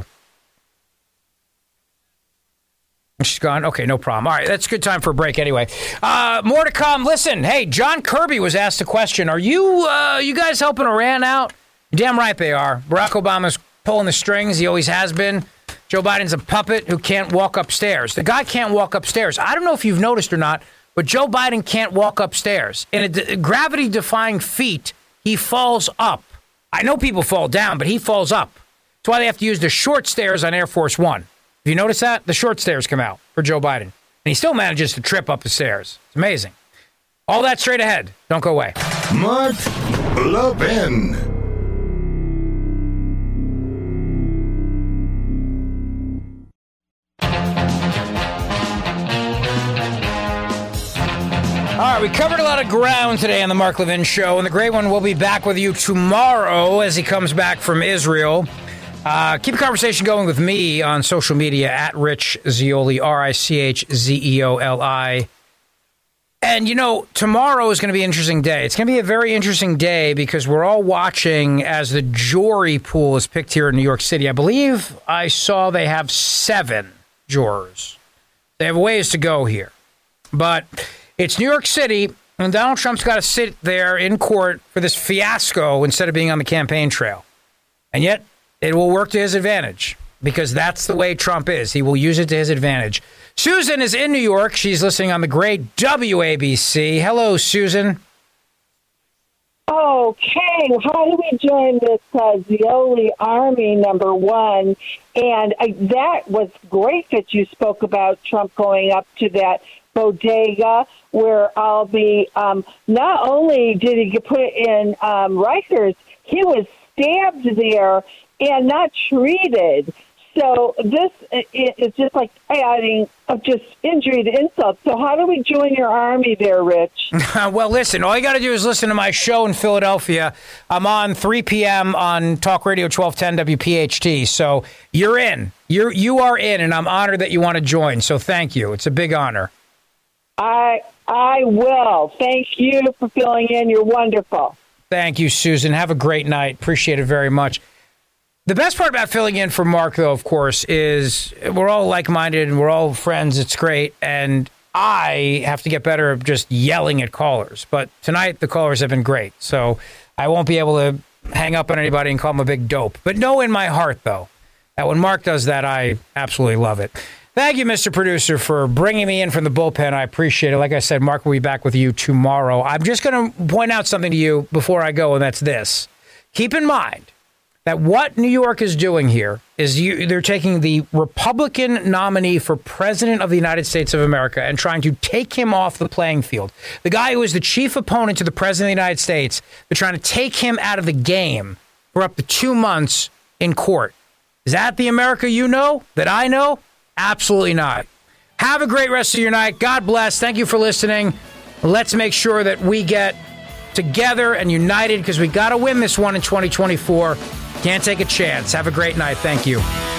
She's gone. Okay, no problem. All right, that's a good time for a break anyway. More to come. Listen, hey, John Kirby was asked a question. Are you guys helping Iran out? Damn right they are. Barack Obama's pulling the strings. He always has been. Joe Biden's a puppet who can't walk upstairs. The guy can't walk upstairs. I don't know if you've noticed or not, but Joe Biden can't walk upstairs. In a gravity-defying feat, he falls up. I know people fall down, but he falls up. That's why they have to use the short stairs on Air Force One. Have you noticed that? The short stairs come out for Joe Biden. And he still manages to trip up the stairs. It's amazing. All that straight ahead. Don't go away. Mark Levin. All right, we covered a lot of ground today on the Mark Levin Show, and the great one will be back with you tomorrow as he comes back from Israel. Keep the conversation going with me on social media at Rich Zeoli, RichZeoli. And, you know, tomorrow is going to be an interesting day. It's going to be a very interesting day because we're all watching as the jury pool is picked here in New York City. I believe I saw they have 7 jurors. They have ways to go here. But it's New York City, and Donald Trump's got to sit there in court for this fiasco instead of being on the campaign trail. And yet, it will work to his advantage because that's the way Trump is. He will use it to his advantage. Susan is in New York. She's listening on the great WABC. Hello, Susan. Okay, how do we join this Zeoli Army, number one? And that was great that you spoke about Trump going up to that bodega where I'll be, not only did he put in Rikers, he was stabbed there and not treated. So this is just like adding of just injury to insult. So how do we join your army there, Rich? Well, listen, all you got to do is listen to my show in Philadelphia. I'm on 3 p.m. on Talk Radio 1210 WPHT. So you're in. You are in, and I'm honored that you want to join. So thank you. It's a big honor. I will. Thank you for filling in. You're wonderful. Thank you, Susan. Have a great night. Appreciate it very much. The best part about filling in for Mark, though, of course, is we're all like-minded and we're all friends. It's great. And I have to get better at just yelling at callers. But tonight, the callers have been great. So I won't be able to hang up on anybody and call them a big dope. But know in my heart, though, that when Mark does that, I absolutely love it. Thank you, Mr. Producer, for bringing me in from the bullpen. I appreciate it. Like I said, Mark will be back with you tomorrow. I'm just going to point out something to you before I go, and that's this. Keep in mind that what New York is doing here is they're taking the Republican nominee for President of the United States of America and trying to take him off the playing field. The guy who is the chief opponent to the President of the United States, they're trying to take him out of the game for up to 2 months in court. Is that the America you know, that I know? Absolutely not. Have a great rest of your night. God bless. Thank you for listening. Let's make sure that we get together and united because we got to win this one in 2024. Can't take a chance. Have a great night. Thank you.